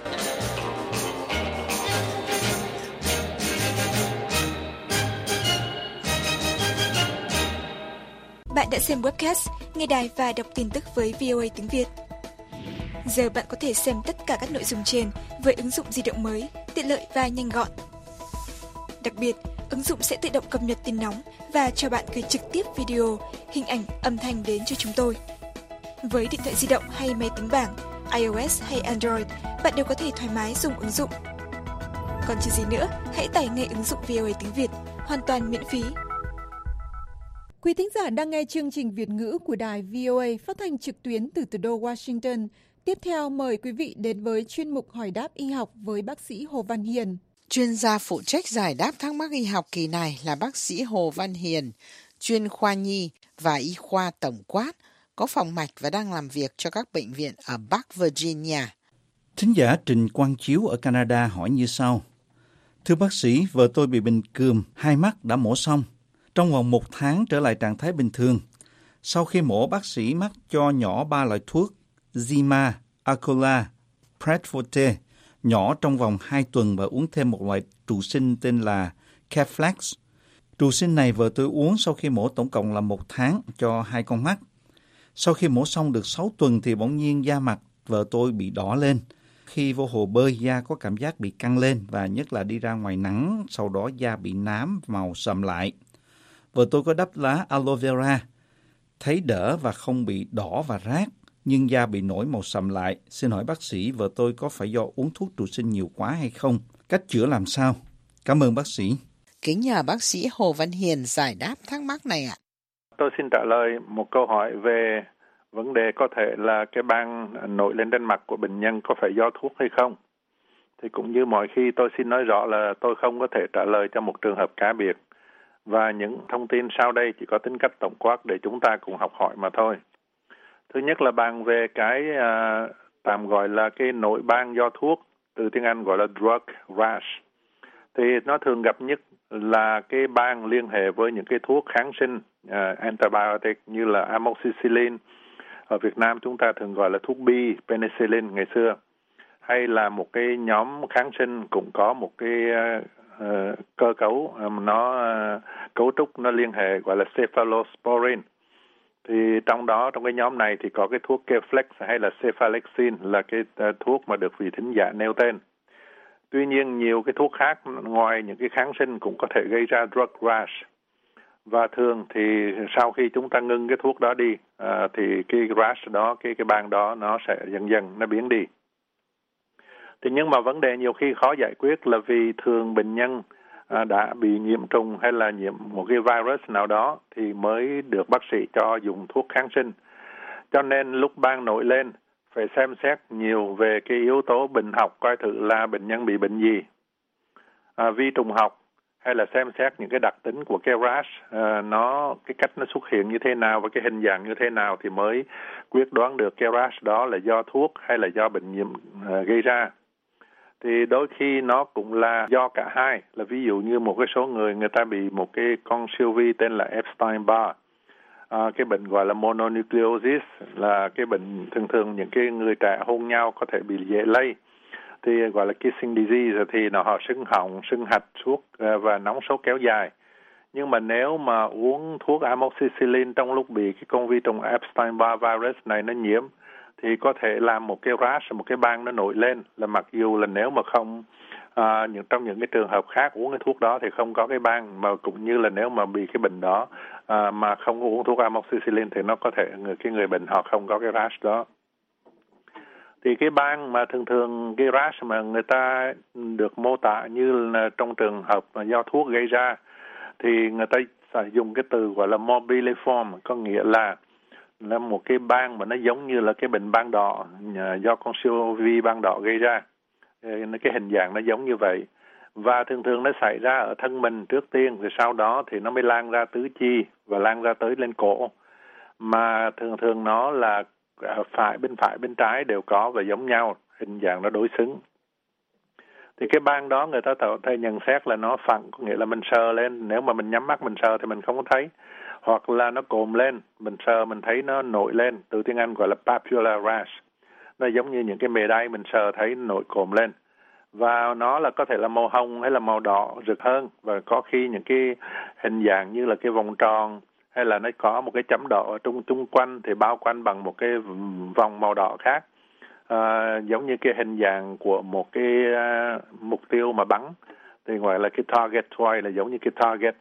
Bạn đã xem webcast, nghe đài và đọc tin tức với VOA tiếng Việt. Giờ bạn có thể xem tất cả các nội dung trên với ứng dụng di động mới, tiện lợi và nhanh gọn. Đặc biệt, ứng dụng sẽ tự động cập nhật tin nóng và cho bạn gửi trực tiếp video, hình ảnh, âm thanh đến cho chúng tôi. Với điện thoại di động hay máy tính bảng, iOS hay Android, bạn đều có thể thoải mái dùng ứng dụng. Còn chờ gì nữa, hãy tải ngay ứng dụng VOA tiếng Việt, hoàn toàn miễn phí. Quý thính giả đang nghe chương trình Việt ngữ của đài VOA phát thanh trực tuyến từ thủ đô Washington. Tiếp theo mời quý vị đến với chuyên mục Hỏi đáp y học với bác sĩ Hồ Văn Hiền. Chuyên gia phụ trách giải đáp thắc mắc y học kỳ này là bác sĩ Hồ Văn Hiền, chuyên khoa nhi và y khoa tổng quát, có phòng mạch và đang làm việc cho các bệnh viện ở Bắc Virginia. Thính giả Trình Quang Chiếu ở Canada hỏi như sau. Thưa bác sĩ, vợ tôi bị bệnh cườm, hai mắt đã mổ xong. Trong vòng 1 tháng trở lại trạng thái bình thường. Sau khi mổ, bác sĩ mắc cho nhỏ 3 loại thuốc Zima, Akola, Predforte, nhỏ trong vòng 2 tuần và uống thêm một loại trụ sinh tên là Keflex. Trụ sinh này vợ tôi uống sau khi mổ tổng cộng là 1 tháng cho 2 con mắt. Sau khi mổ xong được 6 tuần thì bỗng nhiên da mặt vợ tôi bị đỏ lên. Khi vô hồ bơi, da có cảm giác bị căng lên và nhất là đi ra ngoài nắng, sau đó da bị nám, màu sậm lại. Vợ tôi có đắp lá aloe vera, thấy đỡ và không bị đỏ và rát, nhưng da bị nổi màu sậm lại. Xin hỏi bác sĩ, vợ tôi có phải do uống thuốc trụ sinh nhiều quá hay không? Cách chữa làm sao? Cảm ơn bác sĩ. Kính nhờ bác sĩ Hồ Văn Hiền giải đáp thắc mắc này ạ. Tôi xin trả lời một câu hỏi về vấn đề có thể là cái ban nổi lên trên mặt của bệnh nhân có phải do thuốc hay không. Thì cũng như mọi khi tôi xin nói rõ là tôi không có thể trả lời cho một trường hợp cá biệt. Và những thông tin sau đây chỉ có tính cách tổng quát để chúng ta cùng học hỏi mà thôi. Thứ nhất là bàn về cái tạm gọi là cái nổi ban do thuốc, từ tiếng Anh gọi là drug rash. Thì nó thường gặp nhất là cái ban liên hệ với những cái thuốc kháng sinh antibiotic như là amoxicillin. Ở Việt Nam chúng ta thường gọi là thuốc B, penicillin ngày xưa. Hay là một cái nhóm kháng sinh cũng có một cái cơ cấu cấu trúc nó liên hệ gọi là cephalosporin. Thì trong cái nhóm này thì có cái thuốc Keflex hay là cephalexin là cái thuốc mà được vị thính giả nêu tên. Tuy nhiên nhiều cái thuốc khác ngoài những cái kháng sinh cũng có thể gây ra drug rash. Và thường thì sau khi chúng ta ngưng cái thuốc đó đi thì cái rash đó, cái ban đó nó sẽ dần dần nó biến đi. Thì nhưng mà vấn đề nhiều khi khó giải quyết là vì thường bệnh nhân đã bị nhiễm trùng hay là nhiễm một cái virus nào đó thì mới được bác sĩ cho dùng thuốc kháng sinh. Cho nên lúc ban nổi lên phải xem xét nhiều về cái yếu tố bệnh học coi thử là bệnh nhân bị bệnh gì. vi trùng học, hay là xem xét những cái đặc tính của cái rash, cái cách nó xuất hiện như thế nào và cái hình dạng như thế nào thì mới quyết đoán được cái rash đó là do thuốc hay là do bệnh nhiễm gây ra. Thì đôi khi nó cũng là do cả hai, là ví dụ như một cái số người ta bị một cái con siêu vi tên là Epstein-Barr, cái bệnh gọi là mononucleosis, là cái bệnh thường những cái người trẻ hôn nhau có thể bị dễ lây, thì gọi là kissing disease, thì họ sưng họng, sưng hạch suốt và nóng sốt kéo dài. Nhưng mà nếu mà uống thuốc amoxicillin trong lúc bị cái con vi trùng Epstein-Barr virus này nó nhiễm thì có thể làm một cái rash, một cái ban nó nổi lên, là mặc dù là nếu mà không trong những cái trường hợp khác uống cái thuốc đó thì không có cái ban, mà cũng như là nếu mà bị cái bệnh đó mà không có uống thuốc amoxicillin thì nó có thể cái người bệnh họ không có cái rash đó. Thì cái ban mà thường cái rash mà người ta được mô tả như là trong trường hợp mà do thuốc gây ra thì người ta sẽ dùng cái từ gọi là morbilliform, có nghĩa là một cái ban mà nó giống như là cái bệnh ban đỏ do con siêu vi ban đỏ gây ra. Cái hình dạng nó giống như vậy. Và thường nó xảy ra ở thân mình trước tiên, rồi sau đó thì nó mới lan ra tứ chi và lan ra tới lên cổ. Mà thường nó là bên phải bên trái đều có và giống nhau, hình dạng nó đối xứng. Thì cái ban đó người ta thể nhận xét là nó phẳng, có nghĩa là mình sờ lên, nếu mà mình nhắm mắt mình sờ thì mình không có thấy. Hoặc là nó cộm lên, mình sờ mình thấy nó nổi lên, từ tiếng Anh gọi là papular rash. Nó giống như những cái mề đay mình sờ thấy nổi cộm lên. Và nó là có thể là màu hồng hay là màu đỏ rực hơn, và có khi những cái hình dạng như là cái vòng tròn hay là nó có một cái chấm đỏ ở chung quanh thì bao quanh bằng một cái vòng màu đỏ khác, giống như cái hình dạng của một cái mục tiêu mà bắn, thì gọi là cái target toy, là giống như cái target.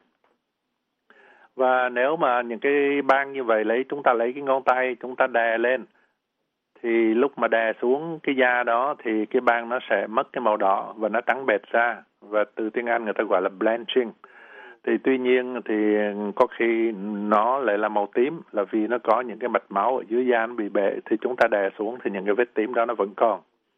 Và nếu mà những cái ban như vậy chúng ta lấy cái ngón tay chúng ta đè lên, thì lúc mà đè xuống cái da đó thì cái ban nó sẽ mất cái màu đỏ và nó trắng bệt ra, và từ tiếng Anh người ta gọi là blanching. Thì tuy nhiên thì có khi nó lại là màu tím, là vì nó có những cái mạch máu ở dưới da nó bị bể, thì chúng ta đè xuống thì những cái vết tím đó nó vẫn còn.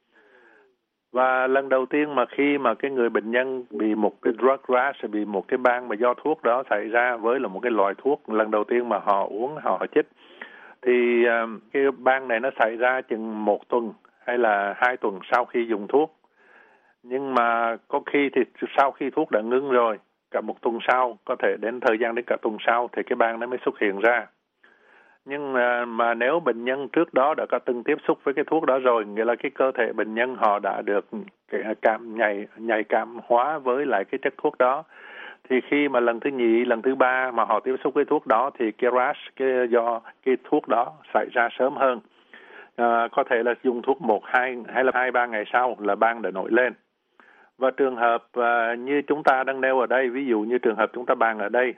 Và lần đầu tiên mà khi mà cái người bệnh nhân bị một cái drug rash, bị một cái ban mà do thuốc đó xảy ra với là một cái loại thuốc lần đầu tiên mà họ uống, họ chích, thì cái ban này nó xảy ra chừng 1 tuần hay là 2 tuần sau khi dùng thuốc. Nhưng mà có khi thì sau khi thuốc đã ngưng rồi, cả 1 tuần sau, có thể đến thời gian đến cả tuần sau thì cái ban nó mới xuất hiện ra. Nhưng mà nếu bệnh nhân trước đó đã có từng tiếp xúc với cái thuốc đó rồi, nghĩa là cái cơ thể bệnh nhân họ đã được nhạy cảm hóa với lại cái chất thuốc đó, thì khi mà lần thứ nhì, lần thứ ba mà họ tiếp xúc với thuốc đó thì cái rash do cái thuốc đó xảy ra sớm hơn. Có thể là dùng thuốc 1, 2 hay là 2-3 ngày sau là ban đã nổi lên. Và trường hợp như chúng ta đang nêu ở đây, ví dụ như trường hợp chúng ta bàn ở đây,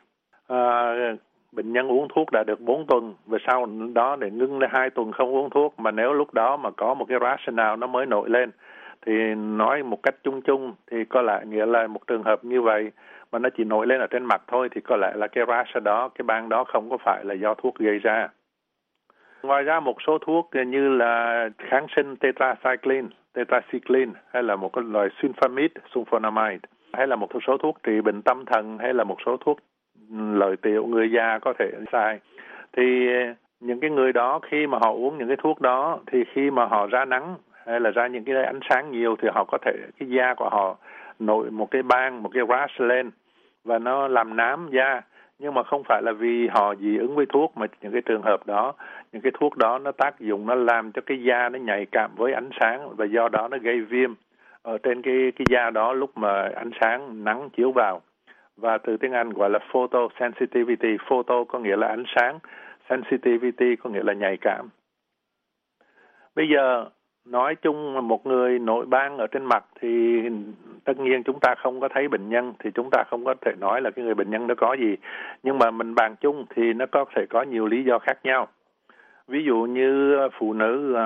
bệnh nhân uống thuốc đã được 4 tuần và sau đó để ngưng lên 2 tuần không uống thuốc, mà nếu lúc đó mà có một cái rash nào nó mới nổi lên thì nói một cách chung thì có lẽ nghĩa là một trường hợp như vậy mà nó chỉ nổi lên ở trên mặt thôi, thì có lẽ là cái rash đó, cái ban đó không có phải là do thuốc gây ra. Ngoài ra một số thuốc như là kháng sinh tetracycline hay là một cái loại sulfonamide, hay là một số thuốc trị bệnh tâm thần, hay là một số thuốc lợi tiểu người già có thể xài, thì những cái người đó khi mà họ uống những cái thuốc đó thì khi mà họ ra nắng hay là ra những cái ánh sáng nhiều thì họ có thể, cái da của họ nổi một cái ban, một cái rash lên và nó làm nám da. Nhưng mà không phải là vì họ dị ứng với thuốc, mà những cái trường hợp đó, những cái thuốc đó nó tác dụng, nó làm cho cái da nó nhạy cảm với ánh sáng, và do đó nó gây viêm ở trên cái da đó lúc mà ánh sáng nắng chiếu vào. Và từ tiếng Anh gọi là photosensitivity. Photo có nghĩa là ánh sáng, sensitivity có nghĩa là nhạy cảm. Bây giờ nói chung một người nổi ban ở trên mặt thì tất nhiên chúng ta không có thấy bệnh nhân, thì chúng ta không có thể nói là cái người bệnh nhân đó có gì. Nhưng mà mình bàn chung thì nó có thể có nhiều lý do khác nhau. Ví dụ như phụ nữ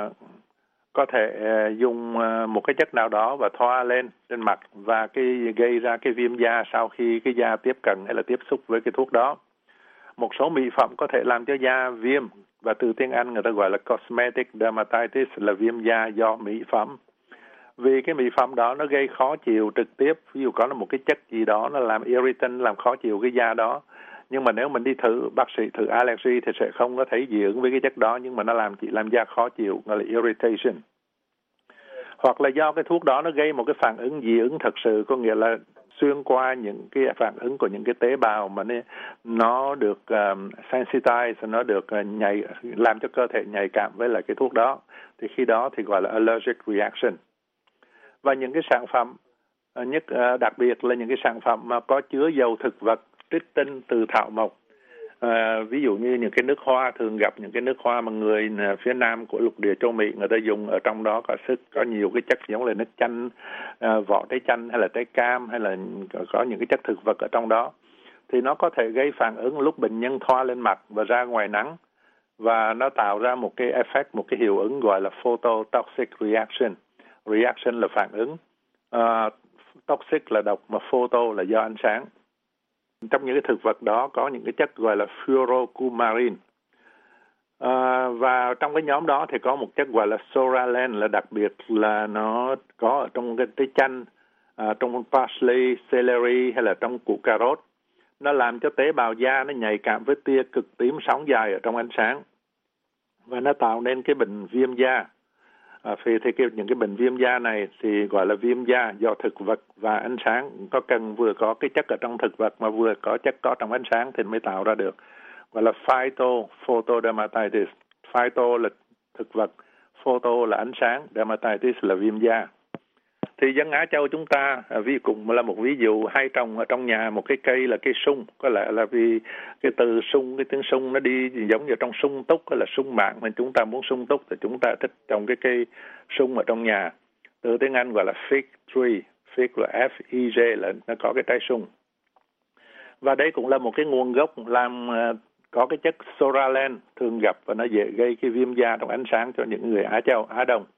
có thể dùng một cái chất nào đó và thoa lên trên mặt và gây ra cái viêm da sau khi cái da tiếp cận hay là tiếp xúc với cái thuốc đó. Một số mỹ phẩm có thể làm cho da viêm, và từ tiếng Anh người ta gọi là cosmetic dermatitis, là viêm da do mỹ phẩm. Vì cái mỹ phẩm đó nó gây khó chịu trực tiếp, ví dụ có một cái chất gì đó nó làm irritant, làm khó chịu cái da đó. Nhưng mà nếu mình đi thử, bác sĩ thử allergy thì sẽ không có thấy dị ứng với cái chất đó, nhưng mà nó chỉ làm da khó chịu, gọi là irritation. Hoặc là do cái thuốc đó nó gây một cái phản ứng dị ứng thật sự, có nghĩa là xuyên qua những cái phản ứng của những cái tế bào mà nó được sensitize, nó được làm cho cơ thể nhạy cảm với lại cái thuốc đó. Thì khi đó thì gọi là allergic reaction. Và những cái sản phẩm đặc biệt là những cái sản phẩm mà có chứa dầu thực vật trích tinh từ thảo mộc. Ví dụ như những cái nước hoa, thường gặp những cái nước hoa mà người phía nam của lục địa châu Mỹ người ta dùng, ở trong đó có nhiều cái chất giống là nước chanh, vỏ trái chanh hay là trái cam, hay là có những cái chất thực vật ở trong đó, thì nó có thể gây phản ứng lúc bệnh nhân thoa lên mặt và ra ngoài nắng, và nó tạo ra một cái effect, một cái hiệu ứng gọi là phototoxic reaction. Reaction là phản ứng, toxic là độc, mà photo là do ánh sáng. Trong những cái thực vật đó có những cái chất gọi là fluorocoumarin. Và trong cái nhóm đó thì có một chất gọi là psoralen, là đặc biệt là nó có ở trong cái trái chanh, trong parsley, celery hay là trong củ cà rốt. Nó làm cho tế bào da nó nhạy cảm với tia cực tím sóng dài ở trong ánh sáng, và nó tạo nên cái bệnh viêm da. Những cái bệnh viêm da này thì gọi là viêm da do thực vật và ánh sáng, có cần vừa có cái chất ở trong thực vật mà vừa có chất có trong ánh sáng thì mới tạo ra được, gọi là phytodermatitis. Phyto là thực vật, photo là ánh sáng, dermatitis là viêm da. Thì dân Á Châu chúng ta cũng là một ví dụ, hay trồng ở trong nhà một cái cây là cây sung. Có lẽ là vì cái từ sung, cái tiếng sung nó đi giống như trong sung túc hay là sung mãn, mà chúng ta muốn sung túc thì chúng ta thích trồng cái cây sung ở trong nhà. Từ tiếng Anh gọi là fig tree, fig là F-I-G, là nó có cái trái sung. Và đây cũng là một cái nguồn gốc làm có cái chất psoralen thường gặp, và nó dễ gây cái viêm da trong ánh sáng cho những người Á Châu, Á Đông.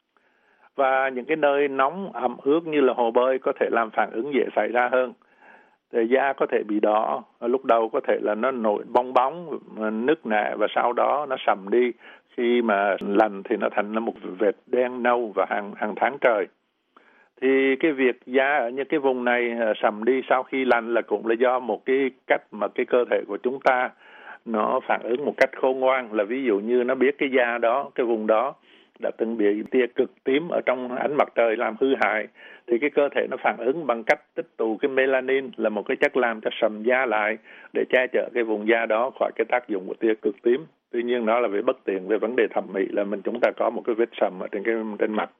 Và những cái nơi nóng ẩm ướt như là hồ bơi có thể làm phản ứng dễ xảy ra hơn. Thì da có thể bị đỏ, lúc đầu có thể là nó nổi bong bóng, nứt nẻ, và sau đó nó sầm đi. Khi mà lành thì nó thành một vệt đen nâu và hàng tháng trời. Thì cái việc da ở những cái vùng này sầm đi sau khi lành là cũng là do một cái cách mà cái cơ thể của chúng ta nó phản ứng một cách khôn ngoan. Là ví dụ như nó biết cái da đó, cái vùng đó đã từng bị tia cực tím ở trong ánh mặt trời làm hư hại, thì cái cơ thể nó phản ứng bằng cách tích tụ cái melanin, là một cái chất làm cho sầm da lại để che chở cái vùng da đó khỏi cái tác dụng của tia cực tím. Tuy nhiên nó là về bất tiện về vấn đề thẩm mỹ, là chúng ta có một cái vết sầm ở trên mặt.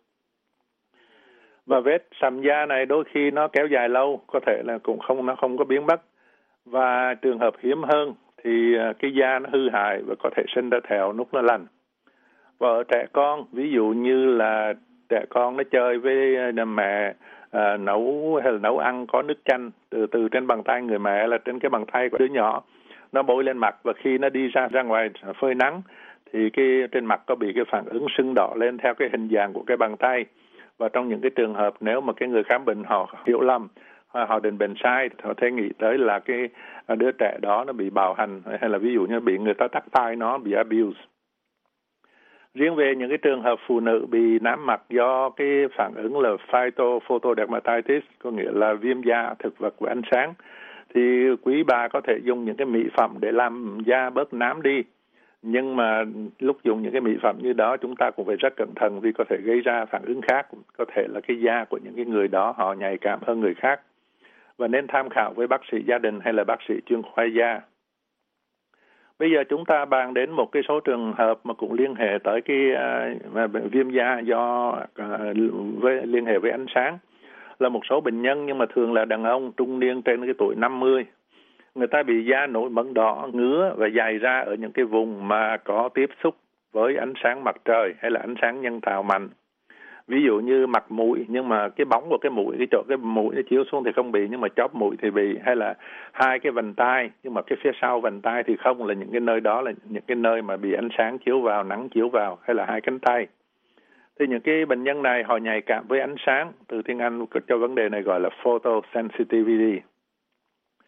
Và vết sầm da này đôi khi nó kéo dài lâu, có thể là nó không có biến mất, và trường hợp hiếm hơn thì cái da nó hư hại và có thể sinh ra thẹo lúc nó lành. Và ở trẻ con, ví dụ như là trẻ con nó chơi với mẹ nấu ăn có nước chanh từ trên bàn tay người mẹ, là trên cái bàn tay của đứa nhỏ, nó bôi lên mặt, và khi nó đi ra ngoài phơi nắng thì cái trên mặt có bị cái phản ứng sưng đỏ lên theo cái hình dạng của cái bàn tay. Và trong những cái trường hợp nếu mà cái người khám bệnh họ hiểu lầm, họ định bệnh sai, họ thấy nghĩ tới là cái đứa trẻ đó nó bị bạo hành, hay là ví dụ như bị người ta tắt tay nó, bị abuse. Riêng về những cái trường hợp phụ nữ bị nám mặt do cái phản ứng là photodermatitis, có nghĩa là viêm da thực vật của ánh sáng, thì quý bà có thể dùng những cái mỹ phẩm để làm da bớt nám đi. Nhưng mà lúc dùng những cái mỹ phẩm như đó chúng ta cũng phải rất cẩn thận, vì có thể gây ra phản ứng khác. Có thể là cái da của những cái người đó họ nhạy cảm hơn người khác, và nên tham khảo với bác sĩ gia đình hay là bác sĩ chuyên khoa da. Bây giờ chúng ta bàn đến một cái số trường hợp mà cũng liên hệ tới cái viêm da do liên hệ với ánh sáng, là một số bệnh nhân, nhưng mà thường là đàn ông trung niên trên cái tuổi 50. Người ta bị da nổi mẩn đỏ, ngứa và dày ra ở những cái vùng mà có tiếp xúc với ánh sáng mặt trời hay là ánh sáng nhân tạo mạnh. Ví dụ như mặt mũi, nhưng mà cái bóng của cái mũi, cái chỗ cái mũi nó chiếu xuống thì không bị, nhưng mà chóp mũi thì bị. Hay là hai cái vành tai, nhưng mà cái phía sau vành tai thì không, là những cái nơi đó là những cái nơi mà bị ánh sáng chiếu vào, nắng chiếu vào. Hay là hai cánh tay. Thì những cái bệnh nhân này họ nhạy cảm với ánh sáng, từ tiếng Anh cho vấn đề này gọi là photosensitivity.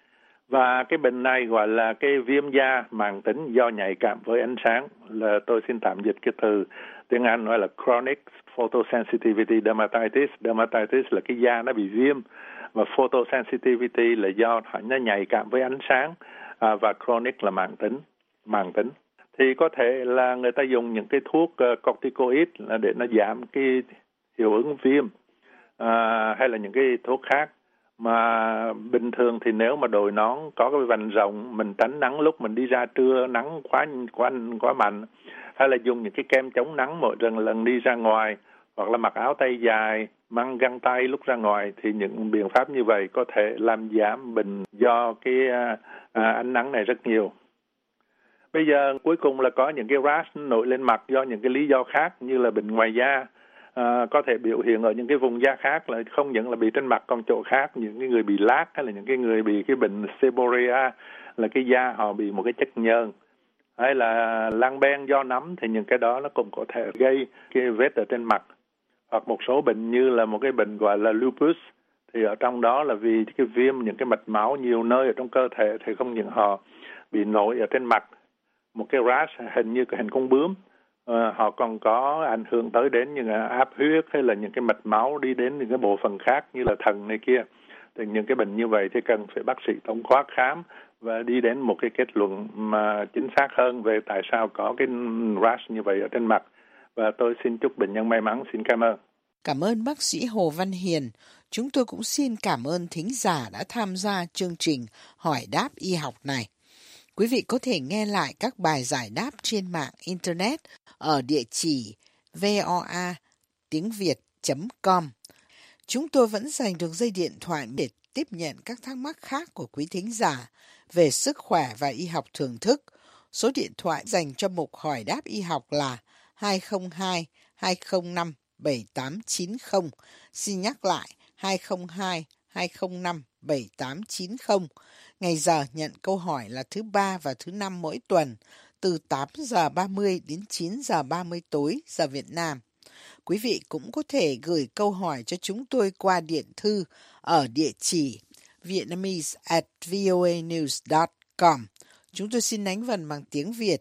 Và cái bệnh này gọi là cái viêm da mãn tính do nhạy cảm với ánh sáng, là tôi xin tạm dịch cái từ tiếng Anh nói là chronic photosensitivity dermatitis. Dermatitis là cái da nó bị viêm, và photosensitivity là do nó nhạy cảm với ánh sáng, và chronic là mãn tính. Thì có thể là người ta dùng những cái thuốc corticoid là để nó giảm cái hiệu ứng viêm, hay là những cái thuốc khác. Mà bình thường thì nếu mà đội nón có cái vành rộng, mình tránh nắng lúc mình đi ra trưa, nắng quá mạnh, hay là dùng những cái kem chống nắng mỗi lần đi ra ngoài, hoặc là mặc áo tay dài, mang găng tay lúc ra ngoài, thì những biện pháp như vậy có thể làm giảm bệnh do cái ánh nắng này rất nhiều. Bây giờ cuối cùng là có những cái rash nổi lên mặt do những cái lý do khác, như là bệnh ngoài da, có thể biểu hiện ở những cái vùng da khác, là không những là bị trên mặt còn chỗ khác, những cái người bị lác hay là những cái người bị cái bệnh seborrhea là cái da họ bị một cái chất nhờn, hay là lang ben do nấm, thì những cái đó nó cũng có thể gây cái vết ở trên mặt. Hoặc một số bệnh như là một cái bệnh gọi là lupus, thì ở trong đó là vì cái viêm những cái mạch máu nhiều nơi ở trong cơ thể, thì không những họ bị nổi ở trên mặt một cái rash hình như cái hình con bướm, họ còn có ảnh hưởng tới đến những áp huyết hay là những cái mạch máu đi đến những cái bộ phận khác như là thận này kia. Thì những cái bệnh như vậy thì cần phải bác sĩ tổng quát khám và đi đến một cái kết luận mà chính xác hơn về tại sao có cái rash như vậy ở trên mặt. Và tôi xin chúc bệnh nhân may mắn. Xin cảm ơn. Cảm ơn bác sĩ Hồ Văn Hiền. Chúng tôi cũng xin cảm ơn thính giả đã tham gia chương trình Hỏi đáp y học này. Quý vị có thể nghe lại các bài giải đáp trên mạng Internet ở địa chỉ voa.tiếng.việt.com. Chúng tôi vẫn dành được dây điện thoại để tiếp nhận các thắc mắc khác của quý thính giả về sức khỏe và y học thưởng thức. Số điện thoại dành cho mục Hỏi đáp y học là 202 205 7890. Xin nhắc lại 202 205 7890. Ngày giờ nhận câu hỏi là thứ Ba và thứ Năm mỗi tuần, từ 8 giờ 30 đến 9 giờ 30 tối giờ Việt Nam. Quý vị cũng có thể gửi câu hỏi cho chúng tôi qua điện thư ở địa chỉ vietnamese@voanews.com. Chúng tôi xin đánh vần bằng tiếng Việt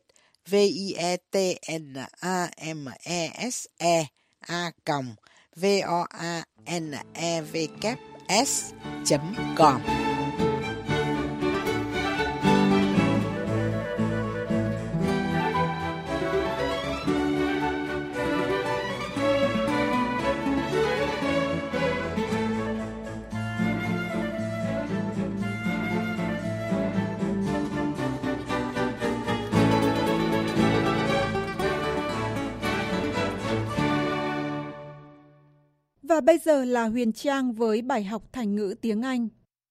vietnamese@voanevks.com. Và bây giờ là Huyền Trang với bài học thành ngữ tiếng Anh.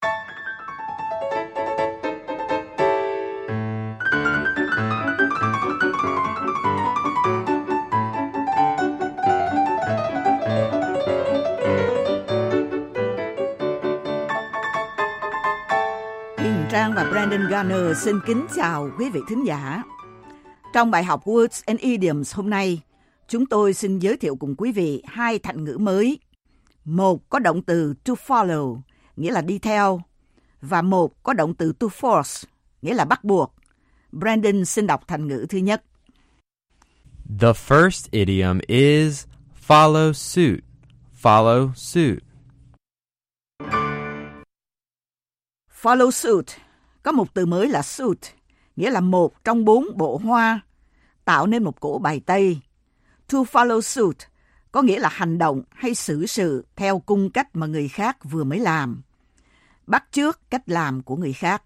Huyền Trang và Brandon Garner xin kính chào quý vị thính giả. Trong bài học Words and Idioms hôm nay, chúng tôi xin giới thiệu cùng quý vị hai thành ngữ mới. Một có động từ to follow, nghĩa là đi theo, và một có động từ to force, nghĩa là bắt buộc. Brandon xin đọc thành ngữ thứ nhất. The first idiom is follow suit. Follow suit. Follow suit có một từ mới là suit, nghĩa là một trong 4 bộ hoa, tạo nên một cỗ bài tây. To follow suit có nghĩa là hành động hay xử sự theo cung cách mà người khác vừa mới làm, bắt chước cách làm của người khác.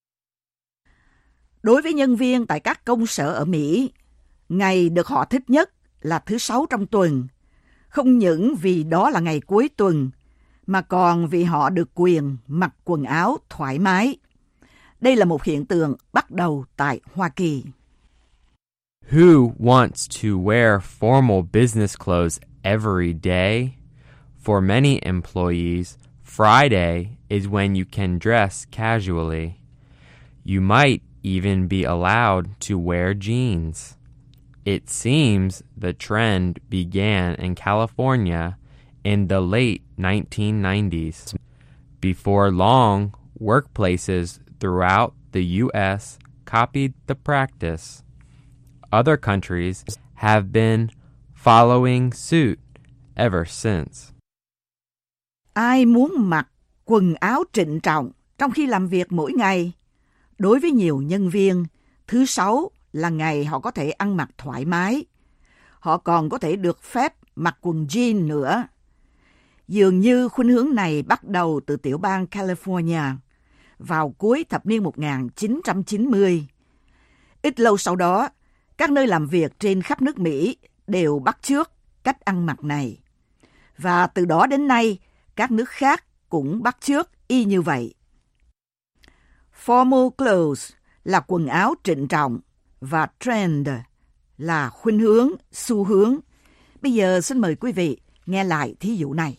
Đối với nhân viên tại các công sở ở Mỹ, ngày được họ thích nhất là thứ Sáu trong tuần, không những vì đó là ngày cuối tuần, mà còn vì họ được quyền mặc quần áo thoải mái. Đây là một hiện tượng bắt đầu tại Hoa Kỳ. Who wants to wear formal business clothes every day? For many employees, Friday is when you can dress casually. You might even be allowed to wear jeans. It seems the trend began in California in the late 1990s. Before long, workplaces throughout the U.S. copied the practice. Other countries have been following suit ever since. Ai muốn mặc quần áo trịnh trọng trong khi làm việc mỗi ngày? Đối với nhiều nhân viên, thứ Sáu là ngày họ có thể ăn mặc thoải mái. Họ còn có thể được phép mặc quần jean nữa. Dường như khuynh hướng này bắt đầu từ tiểu bang California vào cuối thập niên 1990. Ít lâu sau đó, các nơi làm việc trên khắp nước Mỹ đều bắt chước cách ăn mặc này. Và từ đó đến nay, các nước khác cũng bắt chước y như vậy. Formal clothes là quần áo trịnh trọng và trend là khuynh hướng, xu hướng. Bây giờ xin mời quý vị nghe lại thí dụ này.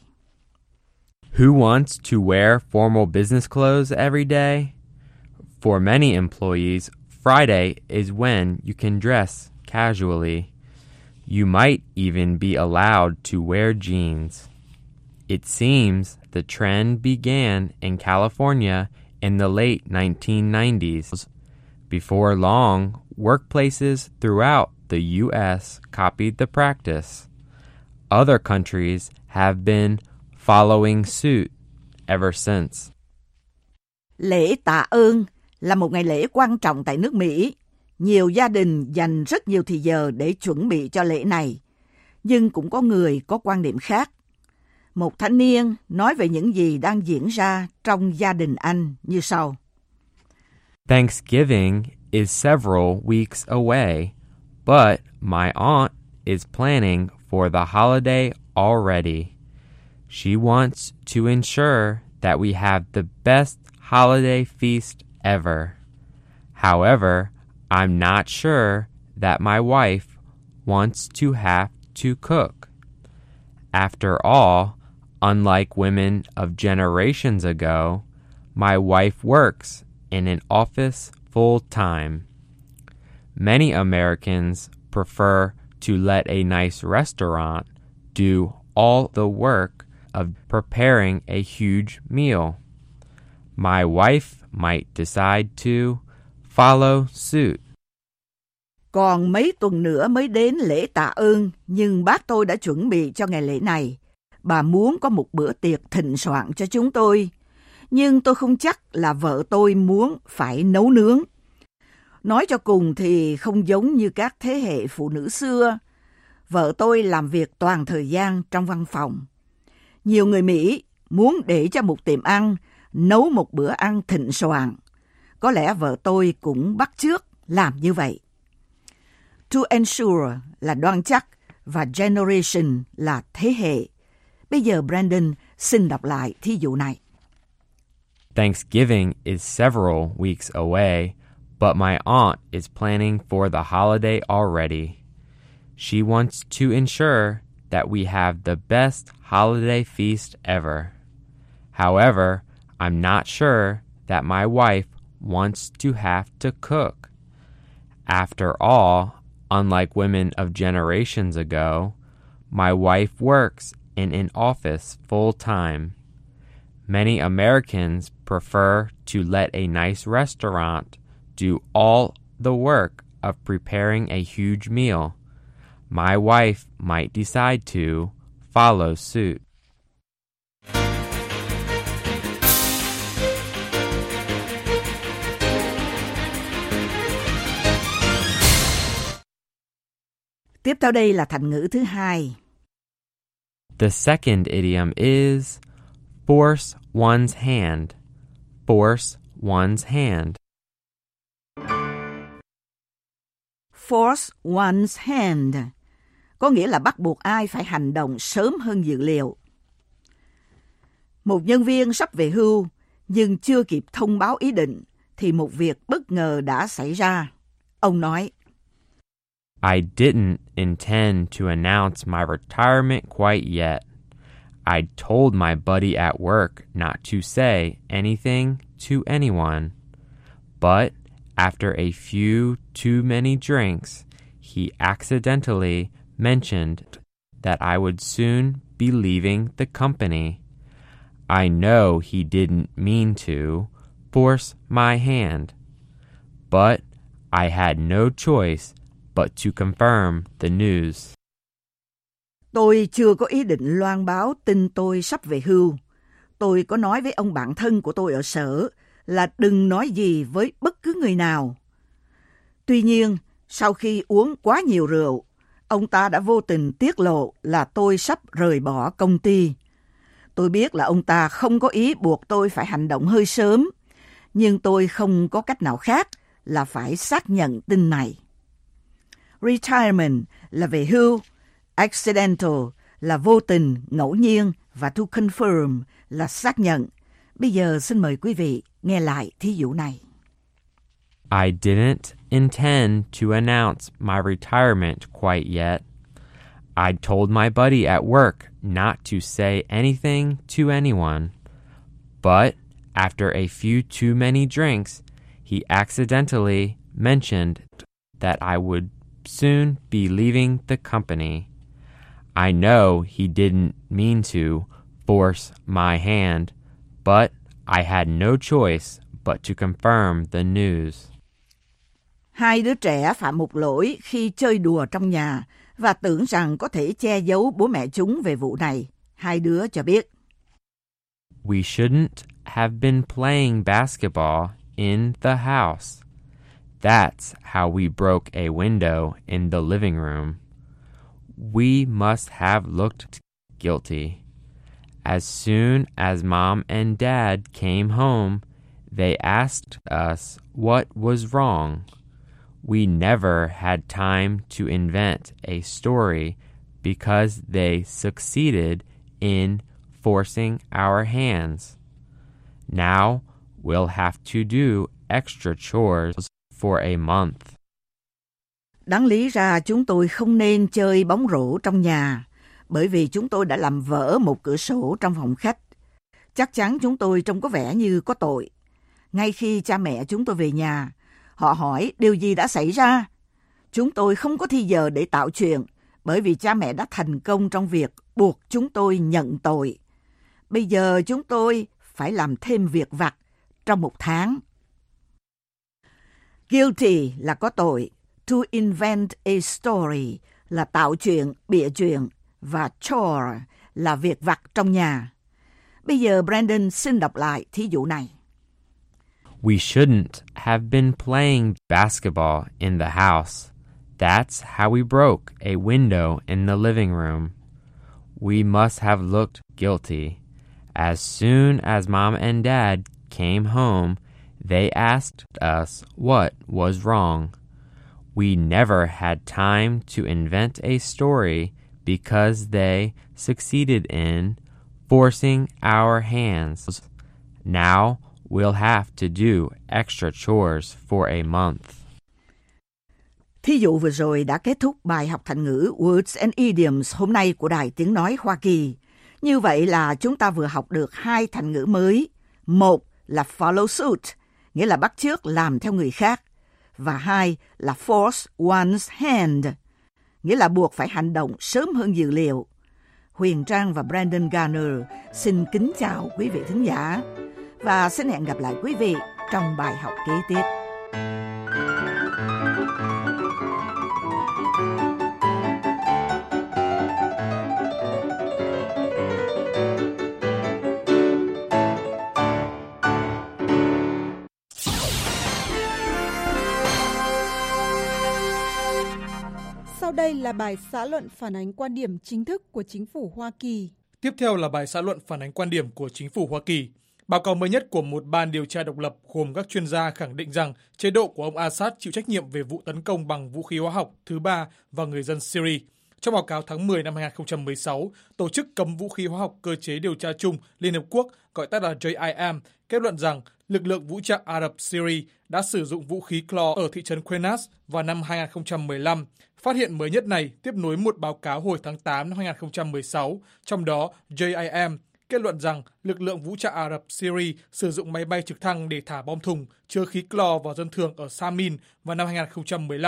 Who wants to wear formal business clothes every day? For many employees, Friday is when you can dress casually. You might even be allowed to wear jeans. It seems the trend began in California in the late 1990s. Before long, workplaces throughout the U.S. copied the practice. Other countries have been following suit ever since. Lễ tạ ơn là một ngày lễ quan trọng tại nước Mỹ. Nhiều gia đình dành rất nhiều thời giờ để chuẩn bị cho lễ này. Nhưng cũng có người có quan điểm khác. Một thanh niên nói về những gì đang diễn ra trong gia đình anh như sau. Thanksgiving is several weeks away, but my aunt is planning for the holiday already. She wants to ensure that we have the best holiday feast ever. However, I'm not sure that my wife wants to have to cook. After all, unlike women of generations ago, my wife works in an office full time. Many Americans prefer to let a nice restaurant do all the work of preparing a huge meal. My wife might decide to follow suit. Còn mấy tuần nữa mới đến lễ tạ ơn, nhưng bác tôi đã chuẩn bị cho ngày lễ này. Bà muốn có một bữa tiệc thịnh soạn cho chúng tôi, nhưng tôi không chắc là vợ tôi muốn phải nấu nướng. Nói cho cùng thì không giống như các thế hệ phụ nữ xưa. Vợ tôi làm việc toàn thời gian trong văn phòng. Nhiều người Mỹ muốn để cho một tiệm ăn nấu một bữa ăn thịnh soạn. Có lẽ vợ tôi cũng bắt chước làm như vậy. To ensure là đoan chắc và generation là thế hệ. Bây giờ Brandon xin đọc lại thí dụ này. Thanksgiving is several weeks away, but my aunt is planning for the holiday already. She wants to ensure that we have the best holiday feast ever. However, I'm not sure that my wife wants to have to cook. After all, unlike women of generations ago, my wife works in an office full time. Many Americans prefer to let a nice restaurant do all the work of preparing a huge meal. My wife might decide to follow suit. Tiếp theo đây là thành ngữ thứ hai. The second idiom is force one's hand. Force one's hand. Force one's hand có nghĩa là bắt buộc ai phải hành động sớm hơn dự liệu. Một nhân viên sắp về hưu nhưng chưa kịp thông báo ý định thì một việc bất ngờ đã xảy ra. Ông nói, I didn't intend to announce my retirement quite yet. I told my buddy at work not to say anything to anyone. But after a few too many drinks, he accidentally mentioned that I would soon be leaving the company. I know he didn't mean to, force my hand. But I had no choice but to confirm the news. Tôi chưa có ý định loan báo tin tôi sắp về hưu. Tôi có nói với ông bạn thân của tôi ở sở là đừng nói gì với bất cứ người nào. Tuy nhiên, sau khi uống quá nhiều rượu, ông ta đã vô tình tiết lộ là tôi sắp rời bỏ công ty. Tôi biết là ông ta không có ý buộc tôi phải hành động hơi sớm, nhưng tôi không có cách nào khác là phải xác nhận tin này. Retirement là về hưu, accidental là vô tình, ngẫu nhiên và to confirm là xác nhận. Bây giờ xin mời quý vị nghe lại thí dụ này. I didn't intend to announce my retirement quite yet. I told my buddy at work not to say anything to anyone. But after a few too many drinks, he accidentally mentioned that I would soon be leaving the company. I know he didn't mean to force my hand, but I had no choice but to confirm the news. Hai đứa trẻ phạm một lỗi khi chơi đùa trong nhà và tưởng rằng có thể che giấu bố mẹ chúng về vụ này. Hai đứa cho biết. We shouldn't have been playing basketball in the house. That's how we broke a window in the living room. We must have looked guilty. As soon as Mom and Dad came home, they asked us what was wrong. We never had time to invent a story because they succeeded in forcing our hands. Now we'll have to do extra chores for a month. Đáng lý ra chúng tôi không nên chơi bóng rổ trong nhà, bởi vì chúng tôi đã làm vỡ một cửa sổ trong phòng khách. Chắc chắn chúng tôi trông có vẻ như có tội. Ngay khi cha mẹ chúng tôi về nhà, họ hỏi điều gì đã xảy ra. Chúng tôi không có thì giờ để tạo chuyện, bởi vì cha mẹ đã thành công trong việc buộc chúng tôi nhận tội. Bây giờ chúng tôi phải làm thêm việc vặt trong một tháng. Guilty là có tội. To invent a story là tạo chuyện, bịa chuyện. Và chore là việc vặt trong nhà. Bây giờ Brandon xin đọc lại thí dụ này. We shouldn't have been playing basketball in the house. That's how we broke a window in the living room. We must have looked guilty. As soon as Mom and Dad came home, they asked us what was wrong. We never had time to invent a story because they succeeded in forcing our hands. Now we'll have to do extra chores for a month. Thí dụ vừa rồi đã kết thúc bài học thành ngữ Words and Idioms hôm nay của Đài Tiếng Nói Hoa Kỳ. Như vậy là chúng ta vừa học được hai thành ngữ mới. Một là follow suit, nghĩa là bắt chước làm theo người khác. Và hai là force one's hand, nghĩa là buộc phải hành động sớm hơn dự liệu. Huyền Trang và Brandon Garner xin kính chào quý vị thính giả và xin hẹn gặp lại quý vị trong bài học kế tiếp. Sau đây là bài xã luận phản ánh quan điểm chính thức của chính phủ Hoa Kỳ. Tiếp theo là bài xã luận phản ánh quan điểm của chính phủ Hoa Kỳ. Báo cáo mới nhất của một ban điều tra độc lập gồm các chuyên gia khẳng định rằng chế độ của ông Assad chịu trách nhiệm về vụ tấn công bằng vũ khí hóa học thứ ba vào người dân Syria. Trong báo cáo tháng 10 năm 2016, Tổ chức Cấm Vũ khí Hóa học Cơ chế Điều tra Chung Liên Hợp Quốc, gọi tắt là JIM, kết luận rằng lực lượng vũ trang Ả Rập Syria đã sử dụng vũ khí clo ở thị trấn Qenas vào năm 2015. Phát hiện mới nhất này tiếp nối một báo cáo hồi tháng 8 năm 2016, trong đó JIM kết luận rằng lực lượng vũ trang Ả Rập Syria sử dụng máy bay trực thăng để thả bom thùng chứa khí clo vào dân thường ở Samin vào năm 2015.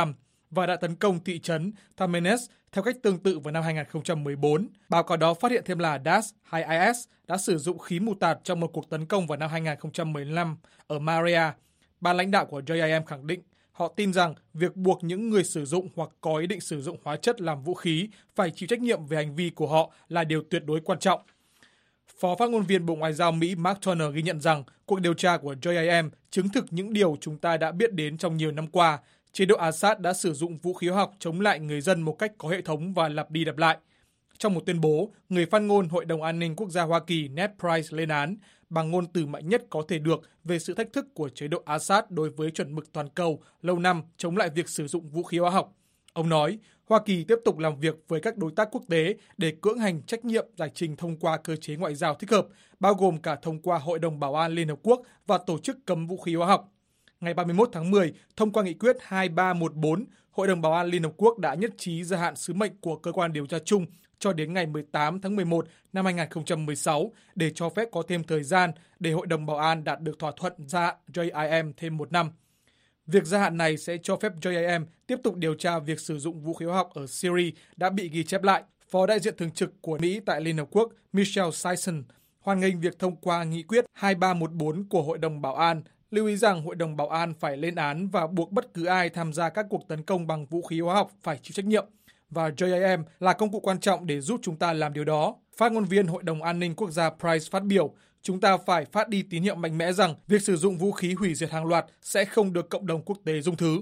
và đã tấn công thị trấn Tamenes theo cách tương tự vào năm 2014. Báo cáo đó phát hiện thêm là Daesh hay IS đã sử dụng khí mù tạt trong một cuộc tấn công vào năm 2015 ở Maria. Ban lãnh đạo của JIM khẳng định họ tin rằng việc buộc những người sử dụng hoặc có ý định sử dụng hóa chất làm vũ khí phải chịu trách nhiệm về hành vi của họ là điều tuyệt đối quan trọng. Phó phát ngôn viên Bộ Ngoại giao Mỹ Mark Turner ghi nhận rằng cuộc điều tra của JIM chứng thực những điều chúng ta đã biết đến trong nhiều năm qua. Chế độ Assad đã sử dụng vũ khí hóa học chống lại người dân một cách có hệ thống và lặp đi lặp lại. Trong một tuyên bố, người phát ngôn Hội đồng An ninh Quốc gia Hoa Kỳ Ned Price lên án bằng ngôn từ mạnh nhất có thể được về sự thách thức của chế độ Assad đối với chuẩn mực toàn cầu lâu năm chống lại việc sử dụng vũ khí hóa học. Ông nói, Hoa Kỳ tiếp tục làm việc với các đối tác quốc tế để cưỡng hành trách nhiệm giải trình thông qua cơ chế ngoại giao thích hợp, bao gồm cả thông qua Hội đồng Bảo an Liên Hợp Quốc và tổ chức cấm vũ khí hóa học. Ngày 31 tháng 10, thông qua nghị quyết 2314, Hội đồng Bảo an Liên Hợp Quốc đã nhất trí gia hạn sứ mệnh của cơ quan điều tra chung cho đến ngày 18 tháng 11 năm 2016 để cho phép có thêm thời gian để Hội đồng Bảo an đạt được thỏa thuận gia hạn JIM thêm một năm. Việc gia hạn này sẽ cho phép JIM tiếp tục điều tra việc sử dụng vũ khí hóa học ở Syria đã bị ghi chép lại. Phó đại diện thường trực của Mỹ tại Liên Hợp Quốc Michelle Sisson hoan nghênh việc thông qua nghị quyết 2314 của Hội đồng Bảo an, lưu ý rằng Hội đồng Bảo an phải lên án và buộc bất cứ ai tham gia các cuộc tấn công bằng vũ khí hóa học phải chịu trách nhiệm. Và JIM là công cụ quan trọng để giúp chúng ta làm điều đó. Phát ngôn viên Hội đồng An ninh Quốc gia Price phát biểu, chúng ta phải phát đi tín hiệu mạnh mẽ rằng việc sử dụng vũ khí hủy diệt hàng loạt sẽ không được cộng đồng quốc tế dung thứ.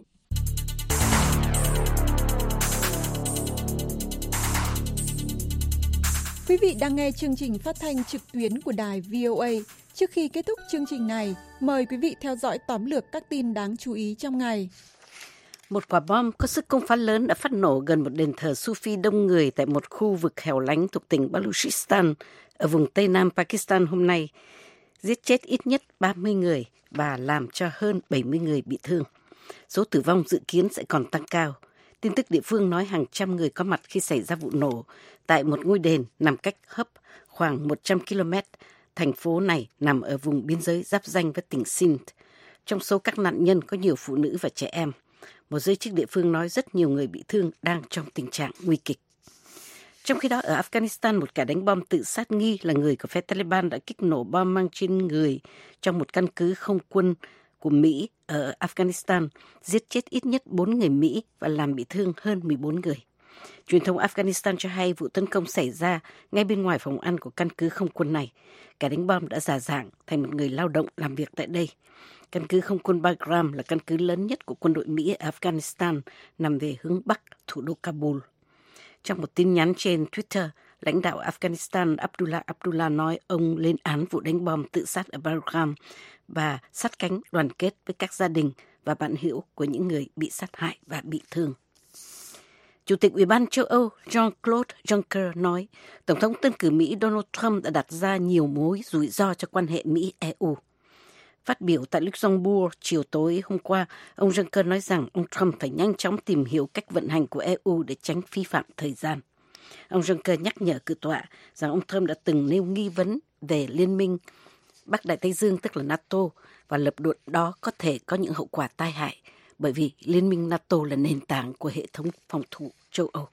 Quý vị đang nghe chương trình phát thanh trực tuyến của đài VOA. Trước khi kết thúc chương trình này, mời quý vị theo dõi tóm lược các tin đáng chú ý trong ngày. Một quả bom có sức công phá lớn đã phát nổ gần một đền thờ Sufi đông người tại một khu vực hẻo lánh thuộc tỉnh Baluchistan ở vùng Tây Nam Pakistan hôm nay, giết chết ít nhất 30 người và làm cho hơn 70 người bị thương. Số tử vong dự kiến sẽ còn tăng cao. Tin tức địa phương nói hàng trăm người có mặt khi xảy ra vụ nổ tại một ngôi đền nằm cách Hub khoảng 100 km. Thành phố này nằm ở vùng biên giới giáp ranh với tỉnh Sindh. Trong số các nạn nhân có nhiều phụ nữ và trẻ em. Một giới chức địa phương nói rất nhiều người bị thương đang trong tình trạng nguy kịch. Trong khi đó, ở Afghanistan, một kẻ đánh bom tự sát nghi là người của phe Taliban đã kích nổ bom mang trên người trong một căn cứ không quân của Mỹ ở Afghanistan, giết chết ít nhất 4 người Mỹ và làm bị thương hơn 14 người. Truyền thông Afghanistan cho hay vụ tấn công xảy ra ngay bên ngoài phòng ăn của căn cứ không quân này. Kẻ đánh bom đã giả dạng thành một người lao động làm việc tại đây. Căn cứ không quân Bagram là căn cứ lớn nhất của quân đội Mỹ ở Afghanistan, nằm về hướng Bắc thủ đô Kabul. Trong một tin nhắn trên Twitter, lãnh đạo Afghanistan Abdullah nói ông lên án vụ đánh bom tự sát ở Bagram và sát cánh đoàn kết với các gia đình và bạn hữu của những người bị sát hại và bị thương. Chủ tịch Ủy ban châu Âu Jean-Claude Juncker nói Tổng thống tân cử Mỹ Donald Trump đã đặt ra nhiều mối rủi ro cho quan hệ Mỹ-EU. Phát biểu tại Luxembourg chiều tối hôm qua, ông Juncker nói rằng ông Trump phải nhanh chóng tìm hiểu cách vận hành của EU để tránh vi phạm thời gian. Ông Juncker nhắc nhở cử tọa rằng ông Trump đã từng nêu nghi vấn về Liên minh Bắc Đại Tây Dương, tức là NATO, và lập luận đó có thể có những hậu quả tai hại, bởi vì Liên minh NATO là nền tảng của hệ thống phòng thủ châu Âu.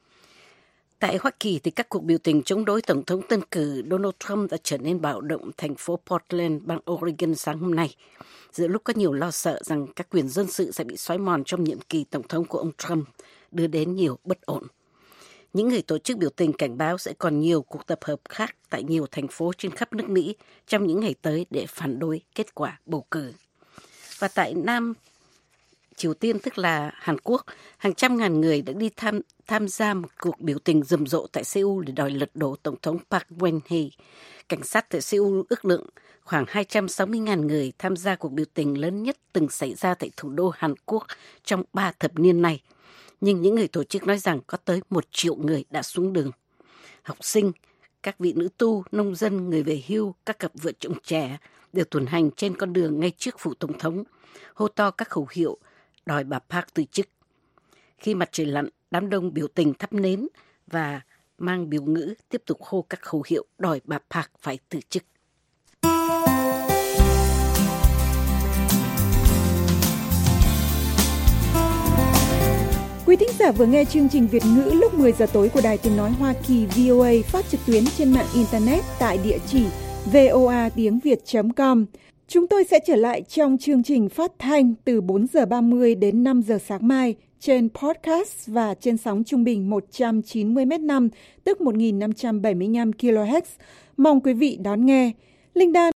Tại Hoa Kỳ, thì các cuộc biểu tình chống đối Tổng thống tân cử Donald Trump đã trở nên bạo động thành phố Portland, bang Oregon sáng hôm nay, giữa lúc có nhiều lo sợ rằng các quyền dân sự sẽ bị xói mòn trong nhiệm kỳ Tổng thống của ông Trump, đưa đến nhiều bất ổn. Những người tổ chức biểu tình cảnh báo sẽ còn nhiều cuộc tập hợp khác tại nhiều thành phố trên khắp nước Mỹ trong những ngày tới để phản đối kết quả bầu cử. Và tại Nam Triều Tiên, tức là Hàn Quốc, hàng trăm ngàn người đã đi tham gia một cuộc biểu tình rầm rộ tại Seoul để đòi lật đổ Tổng thống Park Geun-hye. Cảnh sát tại Seoul ước lượng khoảng 260.000 người tham gia cuộc biểu tình lớn nhất từng xảy ra tại thủ đô Hàn Quốc trong 3 thập niên này. Nhưng những người tổ chức nói rằng có tới 1 triệu người đã xuống đường. Học sinh, các vị nữ tu, nông dân, người về hưu, các cặp vợ chồng trẻ đều tuần hành trên con đường ngay trước phủ Tổng thống, hô to các khẩu hiệu đòi bà Park từ chức. Khi mặt trời lặn, đám đông biểu tình thắp nến và mang biểu ngữ tiếp tục hô các khẩu hiệu đòi bà Park phải từ chức. Quý thính giả vừa nghe chương trình Việt ngữ lúc 10 giờ tối của Đài Tiếng nói Hoa Kỳ VOA phát trực tuyến trên mạng Internet tại địa chỉ voatiengviet.com. Chúng tôi sẽ trở lại trong chương trình phát thanh từ 4 giờ 30 đến 5 giờ sáng mai trên podcast và trên sóng trung bình 190 m5, tức 1.575 kHz. Mong quý vị đón nghe. Linh Đan